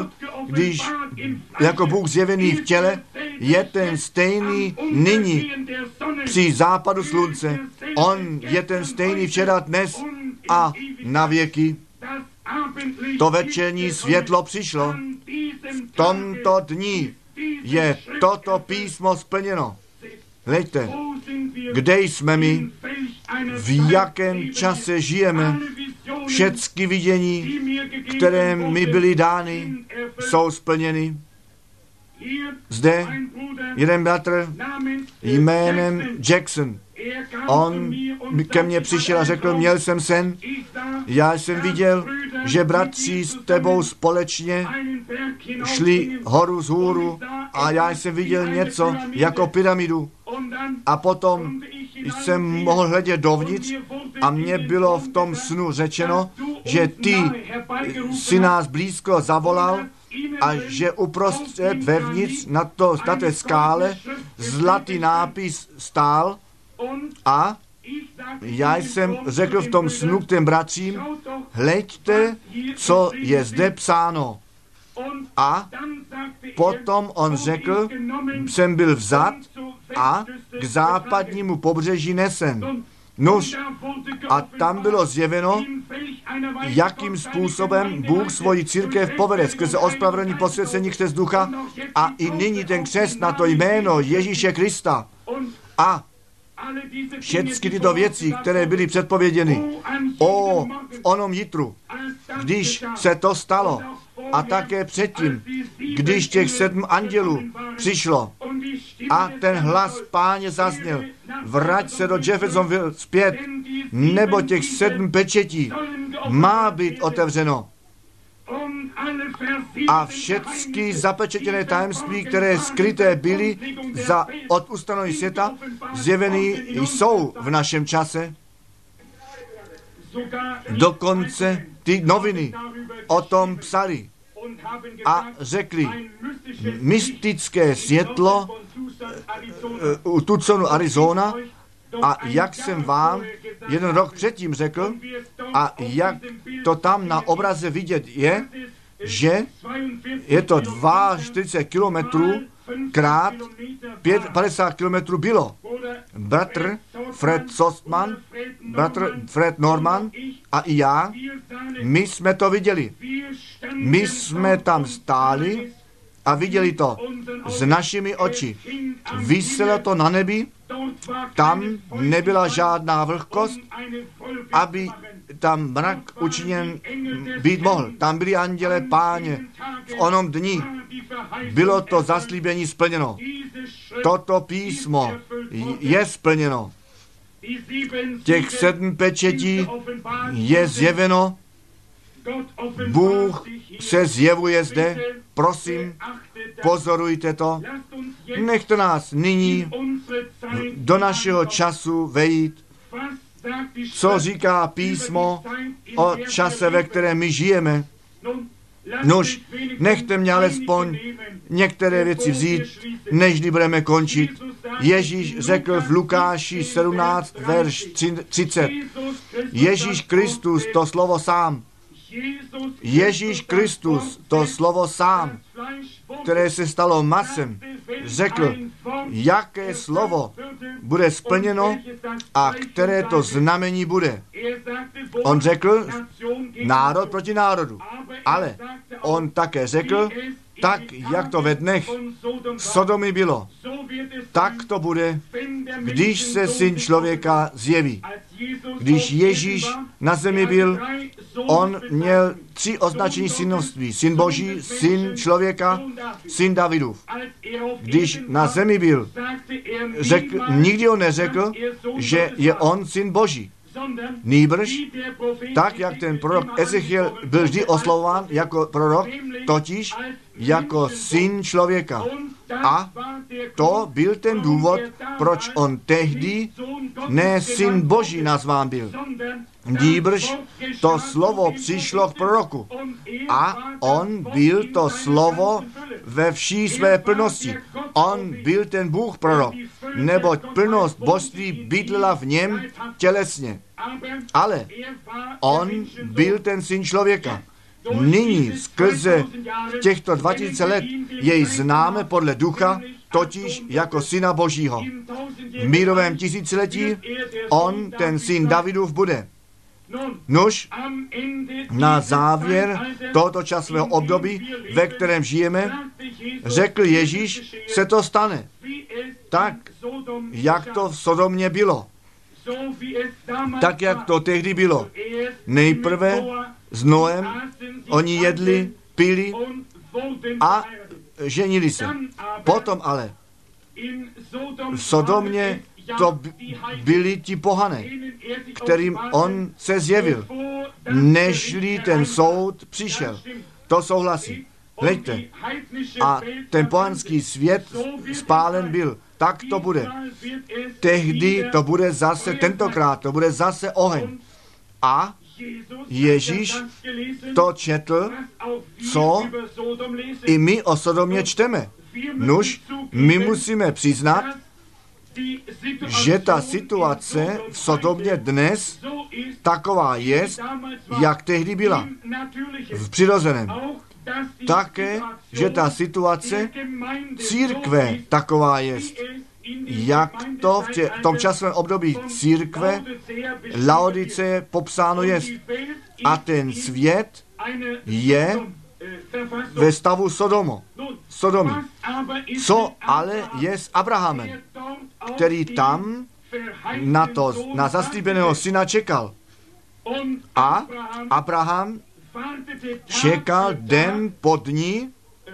když jako Bůh zjevený v těle, je ten stejný nyní při západu slunce. On je ten stejný včera, dnes a na věky. To večerní světlo přišlo. V tomto dni je toto písmo splněno. Hleďte, kde jsme my, v jakém čase žijeme. Všechny vidění, které mi byly dány, jsou splněny. Zde jeden bratr jménem Jackson. On ke mně přišel a řekl, měl jsem sen, já jsem viděl, že bratři s tebou společně šli horu z hůru a já jsem viděl něco jako pyramidu. A potom jsem mohl hledět dovnitř a mně bylo v tom snu řečeno, že ty si nás blízko zavolal a že uprostřed vevnitř na té skále zlatý nápis stál a já jsem řekl v tom snu k těm bratřím, hleďte, co je zde psáno. A potom on řekl, jsem byl vzat a k západnímu pobřeží nesen. Nuž, a tam bylo zjeveno, jakým způsobem Bůh svoji církev povede skrze ospravedlnění, posvěcení, křest ducha a i nyní ten křest na to jméno Ježíše Krista. A všechny tyto věci, které byly předpověděny o onom jitru, když se to stalo a také předtím, když těch 7 andělů přišlo a ten hlas Páně zazněl, vrať se do Jeffersonville zpět, nebo těch 7 pečetí má být otevřeno. A všechny zapečetěné tajemství, které skryté byly od ustanovení světa, zjeveny jsou v našem čase. Dokonce ty noviny o tom psali a řekli, mystické světlo u Tucsonu, Arizona, a jak jsem vám 1 rok předtím řekl a jak to tam na obraze vidět je, že je to 42 kilometrů krát 50 kilometrů bylo. Bratr Fred Sostman, bratr Fred Norman a i já, my jsme to viděli. My jsme tam stáli a viděli to s našimi oči. Viselo to na nebi, tam nebyla žádná vlhkost, aby tam mrak učiněn být mohl. Tam byli anděle Páně. V onom dni bylo to zaslíbení splněno. Toto písmo je splněno. Těch 7 pečetí je zjeveno. Bůh se zjevuje zde. Prosím, pozorujte to. Nechte nás nyní do našeho času vejít. Co říká písmo o čase, ve kterém my žijeme? Nuž, nechte mě alespoň některé věci vzít, než budeme končit. Ježíš řekl v Lukáši 17, verš 30. Ježíš Kristus, to slovo sám. Ježíš Kristus, to slovo sám, které se stalo masem, řekl, jaké slovo bude splněno a které to znamení bude. On řekl, národ proti národu, ale on také řekl, tak, jak to ve dnech Sodomy bylo, tak to bude, když se Syn člověka zjeví. Když Ježíš na zemi byl, on měl 3 označení synovství. Syn Boží, Syn člověka, Syn Davidův. Když na zemi byl, nikdy on neřekl, že je on Syn Boží. Nýbrž, tak jak ten prorok Ezechiel byl vždy oslovován jako prorok, totiž jako syn člověka. A to byl ten důvod, proč on tehdy ne syn Boží nazván byl. Nýbrž to slovo přišlo k proroku. A on byl to slovo ve vší své plnosti. On byl ten Bůh prorok, neboť plnost božství bydlela v něm tělesně. Ale on byl ten syn člověka. Nyní skrze těchto 2000 let jej známe podle ducha, totiž jako syna Božího. V mírovém tisíciletí on, ten syn Davidův, bude. Nuž, na závěr tohoto časového období, ve kterém žijeme, řekl Ježíš, se to stane. Tak, jak to v Sodomě bylo. Tak, jak to tehdy bylo. Nejprve s Noem oni jedli, pili a ženili se. Potom ale v Sodomě to byli ti pohané, kterým on se zjevil, nežli ten soud přišel. To souhlasí. Hleďte. A ten pohanský svět spálen byl. Tak to bude. Tehdy to bude zase, tentokrát to bude zase oheň. A Ježíš to četl, co i my o Sodomě čteme. Nuž, my musíme přiznat, že ta situace v Sodomě dnes taková je, jak tehdy byla. V přirozeném. Také, že ta situace církve taková je, jak to v tom časovém období církve Laodice popsáno je. A ten svět je ve stavu Sodomy. Co ale je s Abrahamem, který tam na zaslíbeného syna čekal. A Abraham čekal den po dni,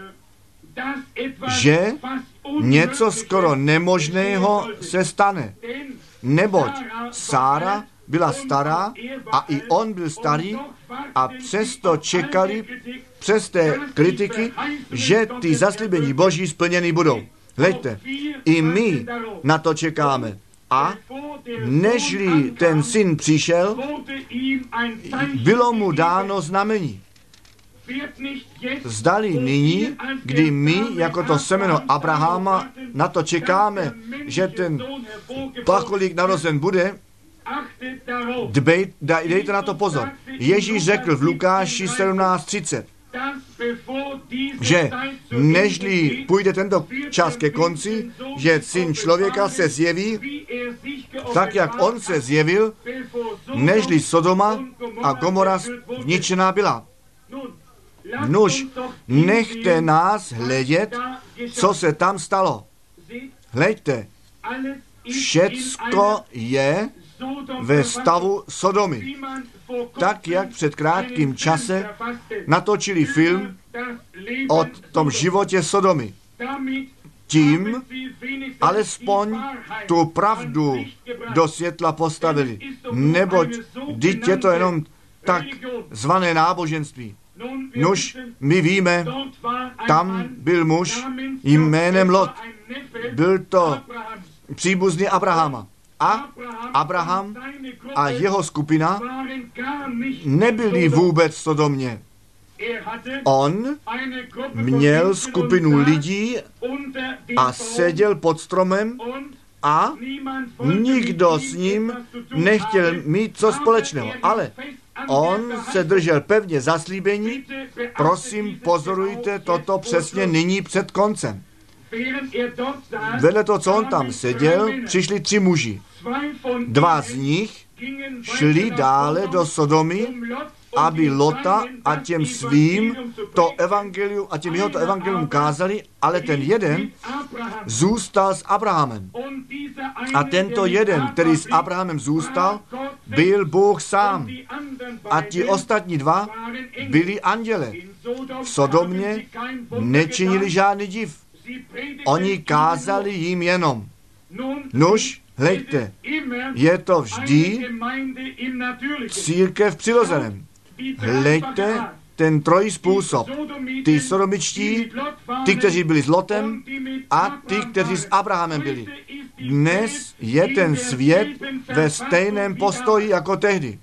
že něco skoro nemožného se stane. Neboť Sára byla stará a i on byl starý a přesto čekali přes té kritiky, že ty zaslíbení Boží splněny budou. Hleďte, i my na to čekáme. A nežli ten syn přišel, bylo mu dáno znamení. Zdali nyní, kdy my, jako to semeno Abrahama, na to čekáme, že ten pacholík narozen bude, dejte na to pozor. Ježíš řekl v Lukáši 17:30, že nežli půjde tento čas ke konci, že syn člověka se zjeví, tak jak on se zjevil, nežli Sodoma a Gomora zničená byla. Nuž, nechte nás hledět, co se tam stalo. Hleďte, všecko je ve stavu Sodomy. Tak, jak před krátkým čase natočili film o tom životě Sodomy. Tím alespoň tu pravdu do světla postavili. Neboť vždyť je to jenom tak zvané náboženství. Nuž, my víme, tam byl muž jménem Lot. Byl to příbuzný Abrahama. A Abraham a jeho skupina nebyli vůbec v Sodomě. On měl skupinu lidí a seděl pod stromem a nikdo s ním nechtěl mít co společného. Ale on se držel pevně zaslíbení. Prosím, pozorujte toto přesně nyní před koncem. Vedle toho, co on tam seděl, přišli 3 muži. 2 z nich šli dále do Sodomy, aby Lota a těm svým to evangelium a těm jeho to evangelium kázali, ale ten jeden zůstal s Abrahamem. A tento jeden, který s Abrahamem zůstal, byl Bůh sám. A ti ostatní 2 byli anděle. V Sodomě nečinili žádný div. Oni kázali jim jenom. Nuž, hleďte, je to vždy církev přirozeném. Hleďte ten trojí způsob. Ty sodomičtí, ty, kteří byli s Lotem a ty, kteří s Abrahamem byli. Dnes je ten svět ve stejném postoji jako tehdy.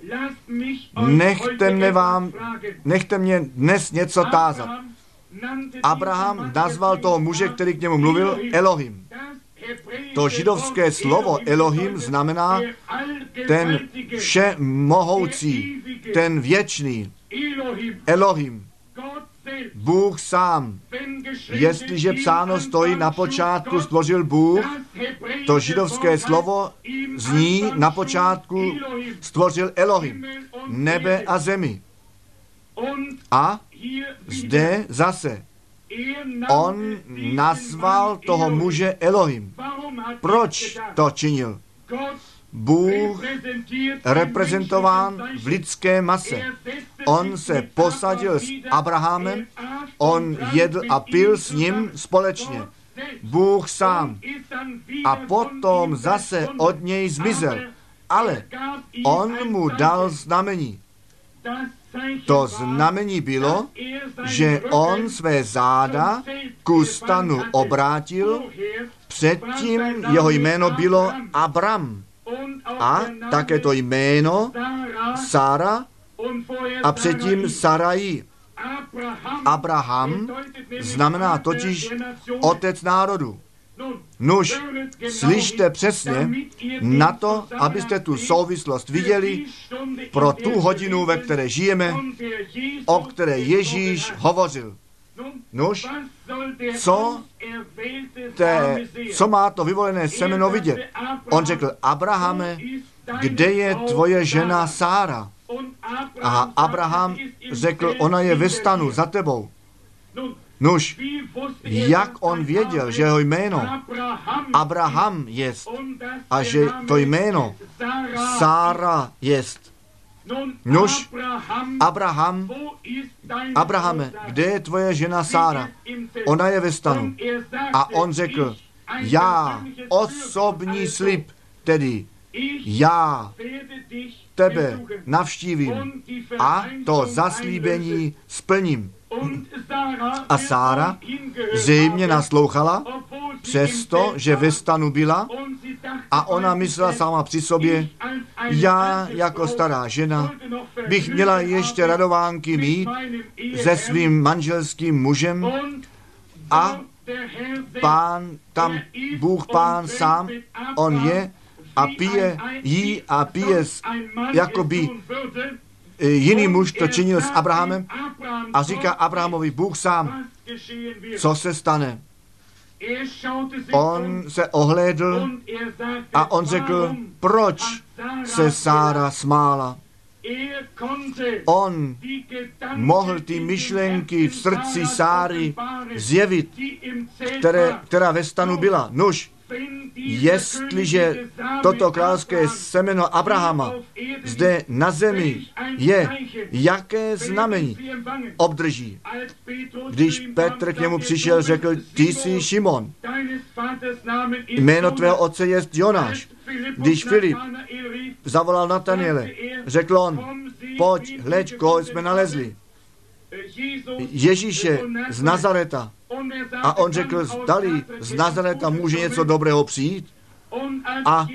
Nechte mě dnes něco tázat. Abraham nazval toho muže, který k němu mluvil, Elohim. To židovské slovo Elohim znamená ten všemohoucí, ten věčný. Elohim, Bůh sám. Jestliže psáno stojí, na počátku stvořil Bůh, to židovské slovo zní na počátku stvořil Elohim, nebe a zemi. A zde zase on nazval toho muže Elohim. Proč to činil? Bůh reprezentován v lidské mase. On se posadil s Abrahamem, on jedl a pil s ním společně. Bůh sám. A potom zase od něj zmizel. Ale on mu dal znamení. To znamení bylo, že on své záda ku stanu obrátil, předtím jeho jméno bylo Abram a také to jméno Sára a předtím Sarai. Abraham znamená totiž otec národu. Nuž, slyšte přesně na to, abyste tu souvislost viděli pro tu hodinu, ve které žijeme, o které Ježíš hovořil. Nuž, co má to vyvolené semeno vidět? On řekl, Abrahame, kde je tvoje žena Sára? A Abraham řekl, ona je ve stanu za tebou. Nuž, jak on věděl, že jeho jméno Abraham jest a že to jméno Sára jest? Nuž, Abrahame, kde je tvoje žena Sára? Ona je ve stanu. A on řekl, já osobní slib, tedy já tebe navštívím a to zaslíbení splním. A Sára zřejmě naslouchala, přesto, že ve stanu byla, a ona myslela sama při sobě, já jako stará žena bych měla ještě radovánky mít se svým manželským mužem a Bůh Pán sám, on je a pije, jí a pije, jako by jiný muž to činil s Abrahamem a říká Abrahamovi, Bůh sám, co se stane? On se ohlédl a on řekl, proč se Sára smála? On mohl ty myšlenky v srdci Sáry zjevit, která ve stanu byla. Nuž, jestliže toto královské semeno Abrahama zde na zemi je, jaké znamení obdrží? Když Petr k němu přišel, řekl, ty jsi Šimon, jméno tvého otce je Jonáš. Když Filip zavolal Nataniele, řekl on, pojď, hleď, koho jsme nalezli. Ježíše z Nazareta. A on řekl, zdali z Nazareta může něco dobrého přijít. A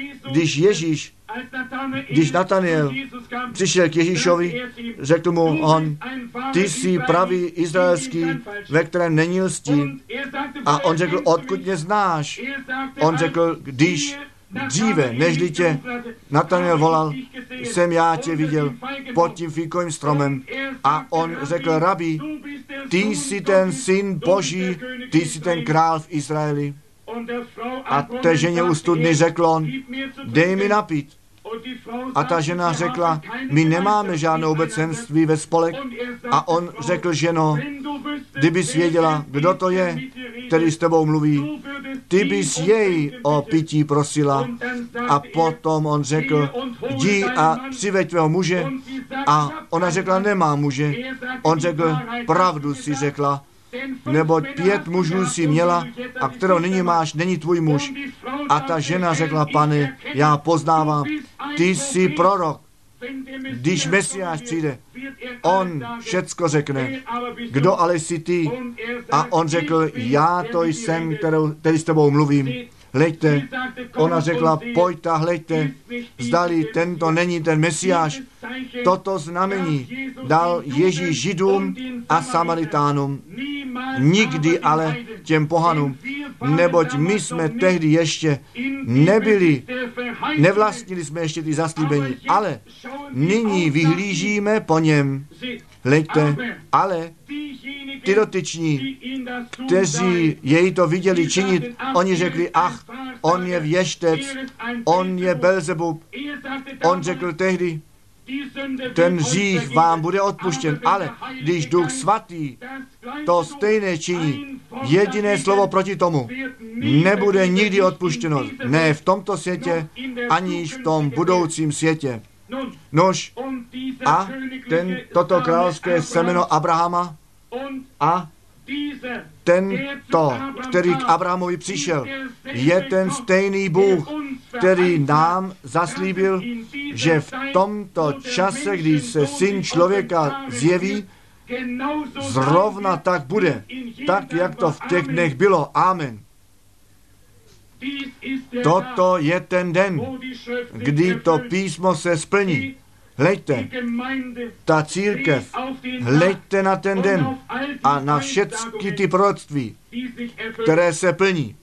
když Nataniel přišel k Ježíšovi, řekl mu on, ty jsi pravý izraelský, ve kterém není lstí. A on řekl, odkud mě znáš? On řekl, když dříve, nežli tě Nataniel volal, jsem já tě viděl pod tím fíkovým stromem. A on řekl, rabi, ty jsi ten syn Boží, ty jsi ten král v Izraeli. A té ženě u studny řekl on, dej mi napít. A ta žena řekla, my nemáme žádné obecenství ve spolek. A on řekl, ženo, kdybys věděla, kdo to je, který s tebou mluví, ty bys jej o pití prosila. A potom on řekl, jdi a přiveď tvého muže. A ona řekla, nemá muže. On řekl, pravdu si řekla, neboť 5 mužů si měla a kterou nyní máš, není tvůj muž. A ta žena řekla, pane, já poznávám, ty jsi prorok. Když Mesiáš přijde, on všecko řekne. Kdo ale jsi ty? A on řekl, já to jsem, který s tebou mluvím. Hleďte, ona řekla, pojďte a hleďte, zdali tento není ten Mesiáš. Toto znamení dal Ježíš Židům a Samaritánům. Nikdy ale těm pohanům, neboť my jsme tehdy ještě nebyli, nevlastnili jsme ještě ty zaslíbení, ale nyní vyhlížíme po něm. Hleďte, ale ty dotyční, kteří jej to viděli činit, oni řekli, ach, on je věštec, on je Belzebub. On řekl tehdy, ten hřích vám bude odpuštěn, ale když Duch Svatý to stejné činí, jediné slovo proti tomu nebude nikdy odpuštěno. Ne v tomto světě, ani v tom budoucím světě. Nož a toto královské semeno Abrahama a tento, který k Abrahamovi přišel, je ten stejný Bůh, který nám zaslíbil, že v tomto čase, kdy se Syn člověka zjeví, zrovna tak bude, tak jak to v těch dnech bylo. Amen. Toto je ten den, kdy to písmo se splní. Hleďte, ta církev, hleďte na ten den a na všechny ty proroctví, které se plní.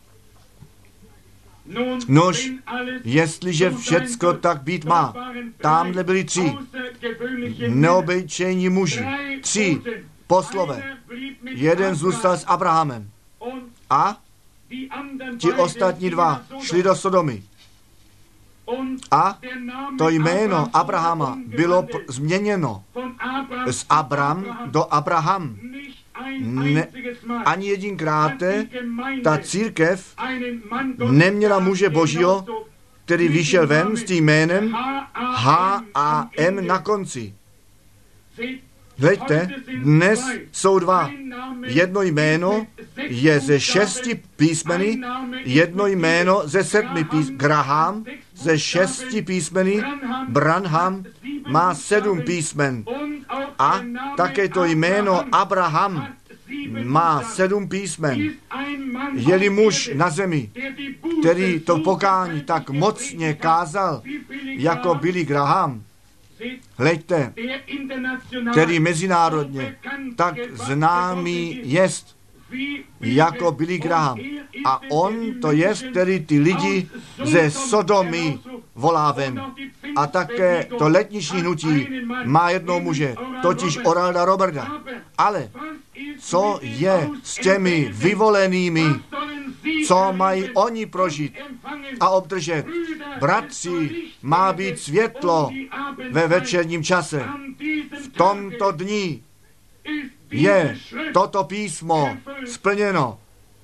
Nož, jestliže všecko tak být má, tamhle byli 3 neobyčejní muži, 3 poslové, jeden zůstal s Abrahamem a ti ostatní 2 šli do Sodomy. A to jméno Abrahama bylo změněno z Abram do Abraham. Ani jedinkrát ta církev neměla muže Božího, který vyšel ven s tím jménem H-A-M na konci. Hleďte, dnes jsou 2. Jedno jméno je ze 6 písmeny, jedno jméno ze 7 písmeny. Graham ze 6 písmeny, Branham má 7 písmen. A také to jméno Abraham má 7 písmen. Je-li muž na zemi, který to pokání tak mocně kázal, jako Billy Graham, hleďte, který mezinárodně tak známý jest, jako Billy Graham. A on to je, který ty lidi ze Sodomy volá ven. A také to letniční hnutí má jednoho muže, totiž Oralda Roberta. Ale co je s těmi vyvolenými, co mají oni prožít a obdržet? Bratři, má být světlo ve večerním čase. V tomto dni je toto písmo splněno.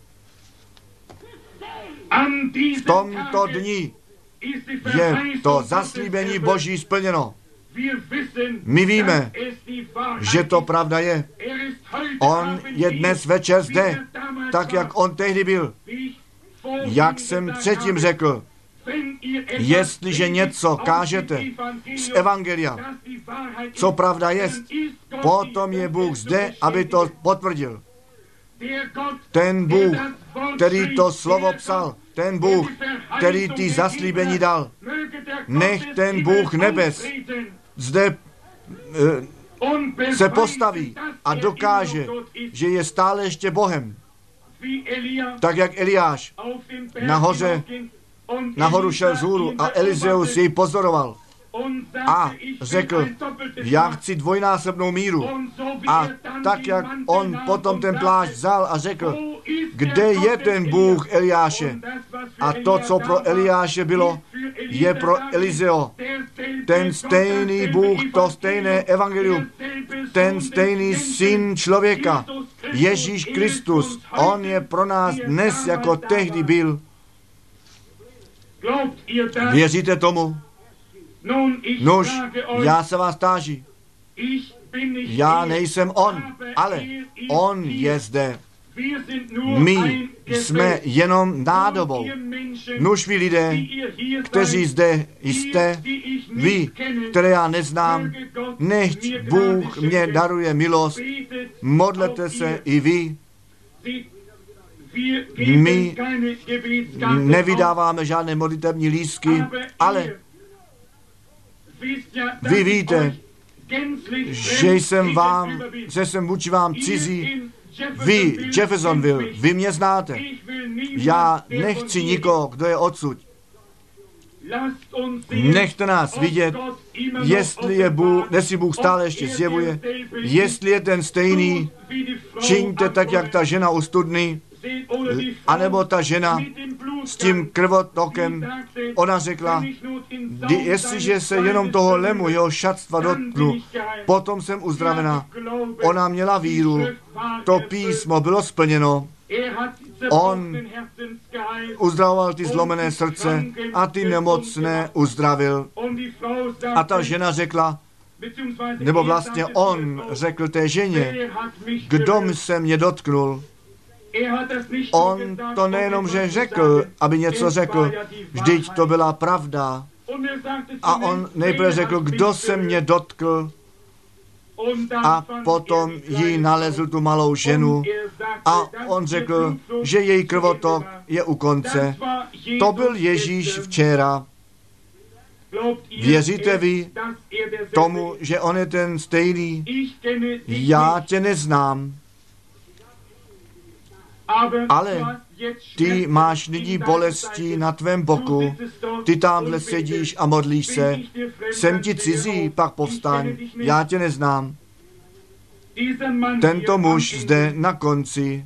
V tomto dni je to zaslíbení Boží splněno. My víme, že to pravda je. On je dnes večer zde, tak jak on tehdy byl. Jak jsem předtím řekl, jestliže něco kážete z Evangelia, co pravda jest, potom je Bůh zde, aby to potvrdil. Ten Bůh, který to slovo psal, ten Bůh, který ty zaslíbení dal, nech ten Bůh nebes zde se postaví a dokáže, že je stále ještě Bohem. Tak jak Eliáš nahoru šel z hůru a Elizeus jej pozoroval a řekl, já chci dvojnásobnou míru. A tak, jak on potom ten plášť vzal a řekl, kde je ten Bůh Eliáše? A to, co pro Eliáše bylo, je pro Elizeo. Ten stejný Bůh, to stejné evangelium, ten stejný Syn člověka, Ježíš Kristus, on je pro nás dnes, jako tehdy byl. Věříte tomu? Nož, já se vás táži. Já nejsem on, ale on je zde. My jsme jenom nádobou. Nuž vy lidé, kteří zde jste, vy, které já neznám, nechť Bůh mě daruje milost, modlete se i vy. My nevydáváme žádné modlitební lístky, ale vy víte, že jsem vůči vám cizí. Vy, Jeffersonville, vy mě znáte. Já nechci nikoho, kdo je odsud. Nechte nás vidět, jestli si Bůh stále ještě zjevuje, jestli je ten stejný, čiňte tak, jak ta žena u studny, anebo ta žena s tím krvotokem, ona řekla, jestliže se jenom toho lemu, jeho šatstva dotknu, potom jsem uzdravena. Ona měla víru, to písmo bylo splněno. On uzdravoval ty zlomené srdce a ty nemocné uzdravil. A ta žena řekla, nebo vlastně on řekl té ženě, kdo se mě dotknul. On to nejenom, že řekl, aby něco řekl, vždyť to byla pravda. A on nejprve řekl, kdo se mě dotkl, a potom jí nalezl tu malou ženu a on řekl, že její krvotok je u konce. To byl Ježíš včera. Věříte vy tomu, že on je ten stejný? Já tě neznám, ale ty máš nyní bolesti na tvém boku, ty tamhle sedíš a modlíš se, jsem ti cizí, pak povstaň, já tě neznám. Tento muž zde na konci,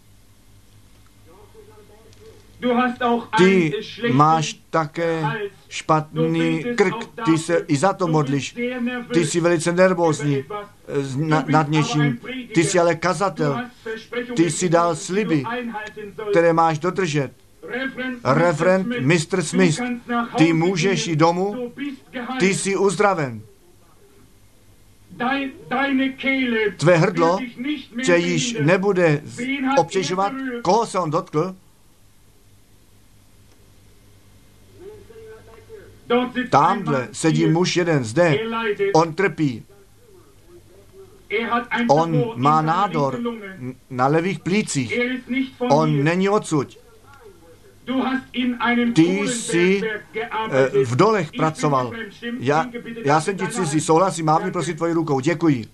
ty máš také špatný krk, ty se i za to modlíš, ty jsi velice nervózní nad něčím, ty jsi ale kazatel, ty jsi dal sliby, které máš dodržet. Reverend Mr. Smith, ty můžeš jít domů, ty jsi uzdraven. Tvé hrdlo tě již nebude obtěžovat. Koho se on dotkl? Tamhle sedí muž jeden zde. On trpí. On má nádor na levých plících. On není odsud. Ty jsi v dolech pracoval. Já jsem ti cizí, souhlasím, mávni prosím tvojí rukou. Děkuji.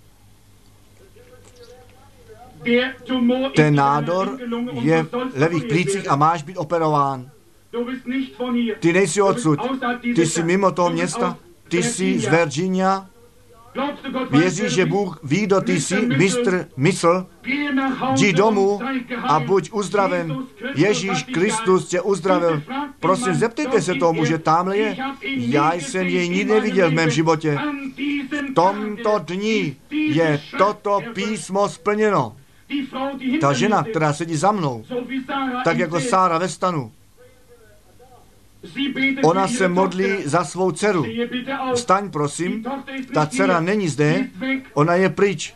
Ten nádor je v levých plících a máš být operován. Ty nejsi odsud, ty jsi mimo toho města, ty jsi z Virginia. Věříš, že Bůh ví, kdo ty jsi, mistr mysl, jdi domů a buď uzdraven. Ježíš Kristus tě uzdravil. Prosím, zeptejte se toho muže, tamhle je. Já jsem jej nikdy neviděl v mém životě. V tomto dni je toto písmo splněno. Ta žena, která sedí za mnou, tak jako Sára ve stanu, ona se modlí za svou dceru. Vstaň, prosím, ta dcera není zde, ona je pryč.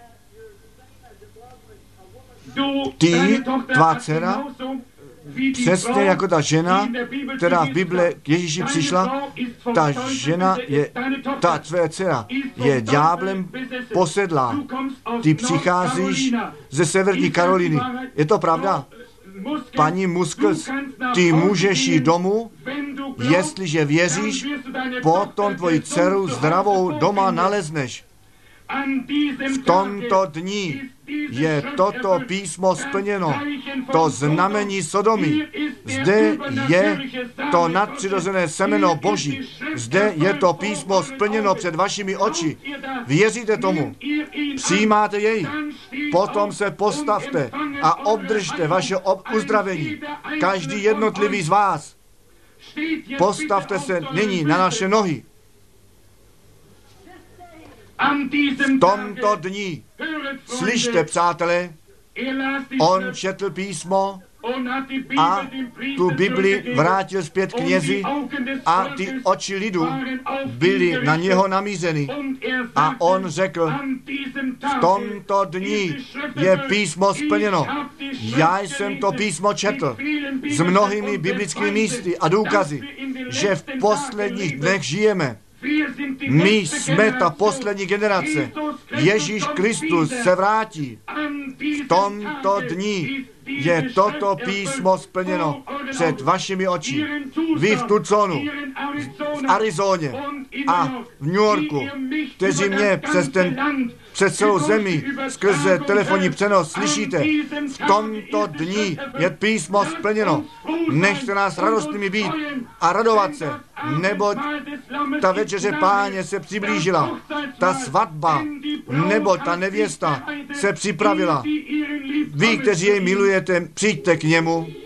Ty, tvá dcera, přesně jako ta žena, která v Bibli k Ježíši přišla, ta žena je, ta tvé dcera je ďáblem posedlá. Ty přicházíš ze Severní Karolíny. Je to pravda? Paní Muskels, ty můžeš jít domů, jestliže věříš, potom tvoji dceru zdravou doma nalezneš. V tomto dni je toto písmo splněno, to znamení Sodomy. Zde je to nadpřirozené semeno Boží. Zde je to písmo splněno před vašimi oči. Věříte tomu? Přijímáte jej? Potom se postavte a obdržte vaše uzdravení. Každý jednotlivý z vás. Postavte se nyní na naše nohy. V tomto dni, slyšte, přátelé, on četl písmo a tu Bibli vrátil zpět knězi a ty oči lidu byly na něho namířeny. A on řekl, v tomto dni je písmo splněno. Já jsem to písmo četl s mnohými biblickými místy a důkazy, že v posledních dnech žijeme. My jsme ta poslední generace. Ježíš Kristus se vrátí. V tomto dni je toto písmo splněno před vašimi oči. Vy v Tucsonu, v Arizoně a v New Yorku, kteří mě přes celou zemi skrze telefonní přenos slyšíte. V tomto dni je písmo splněno. Nechte nás radostnými být a radovat se, neboť ta večeře Páně se přiblížila. Ta svatba, nebo ta nevěsta se připravila. Vy, kteří jej milujete, přijďte k němu.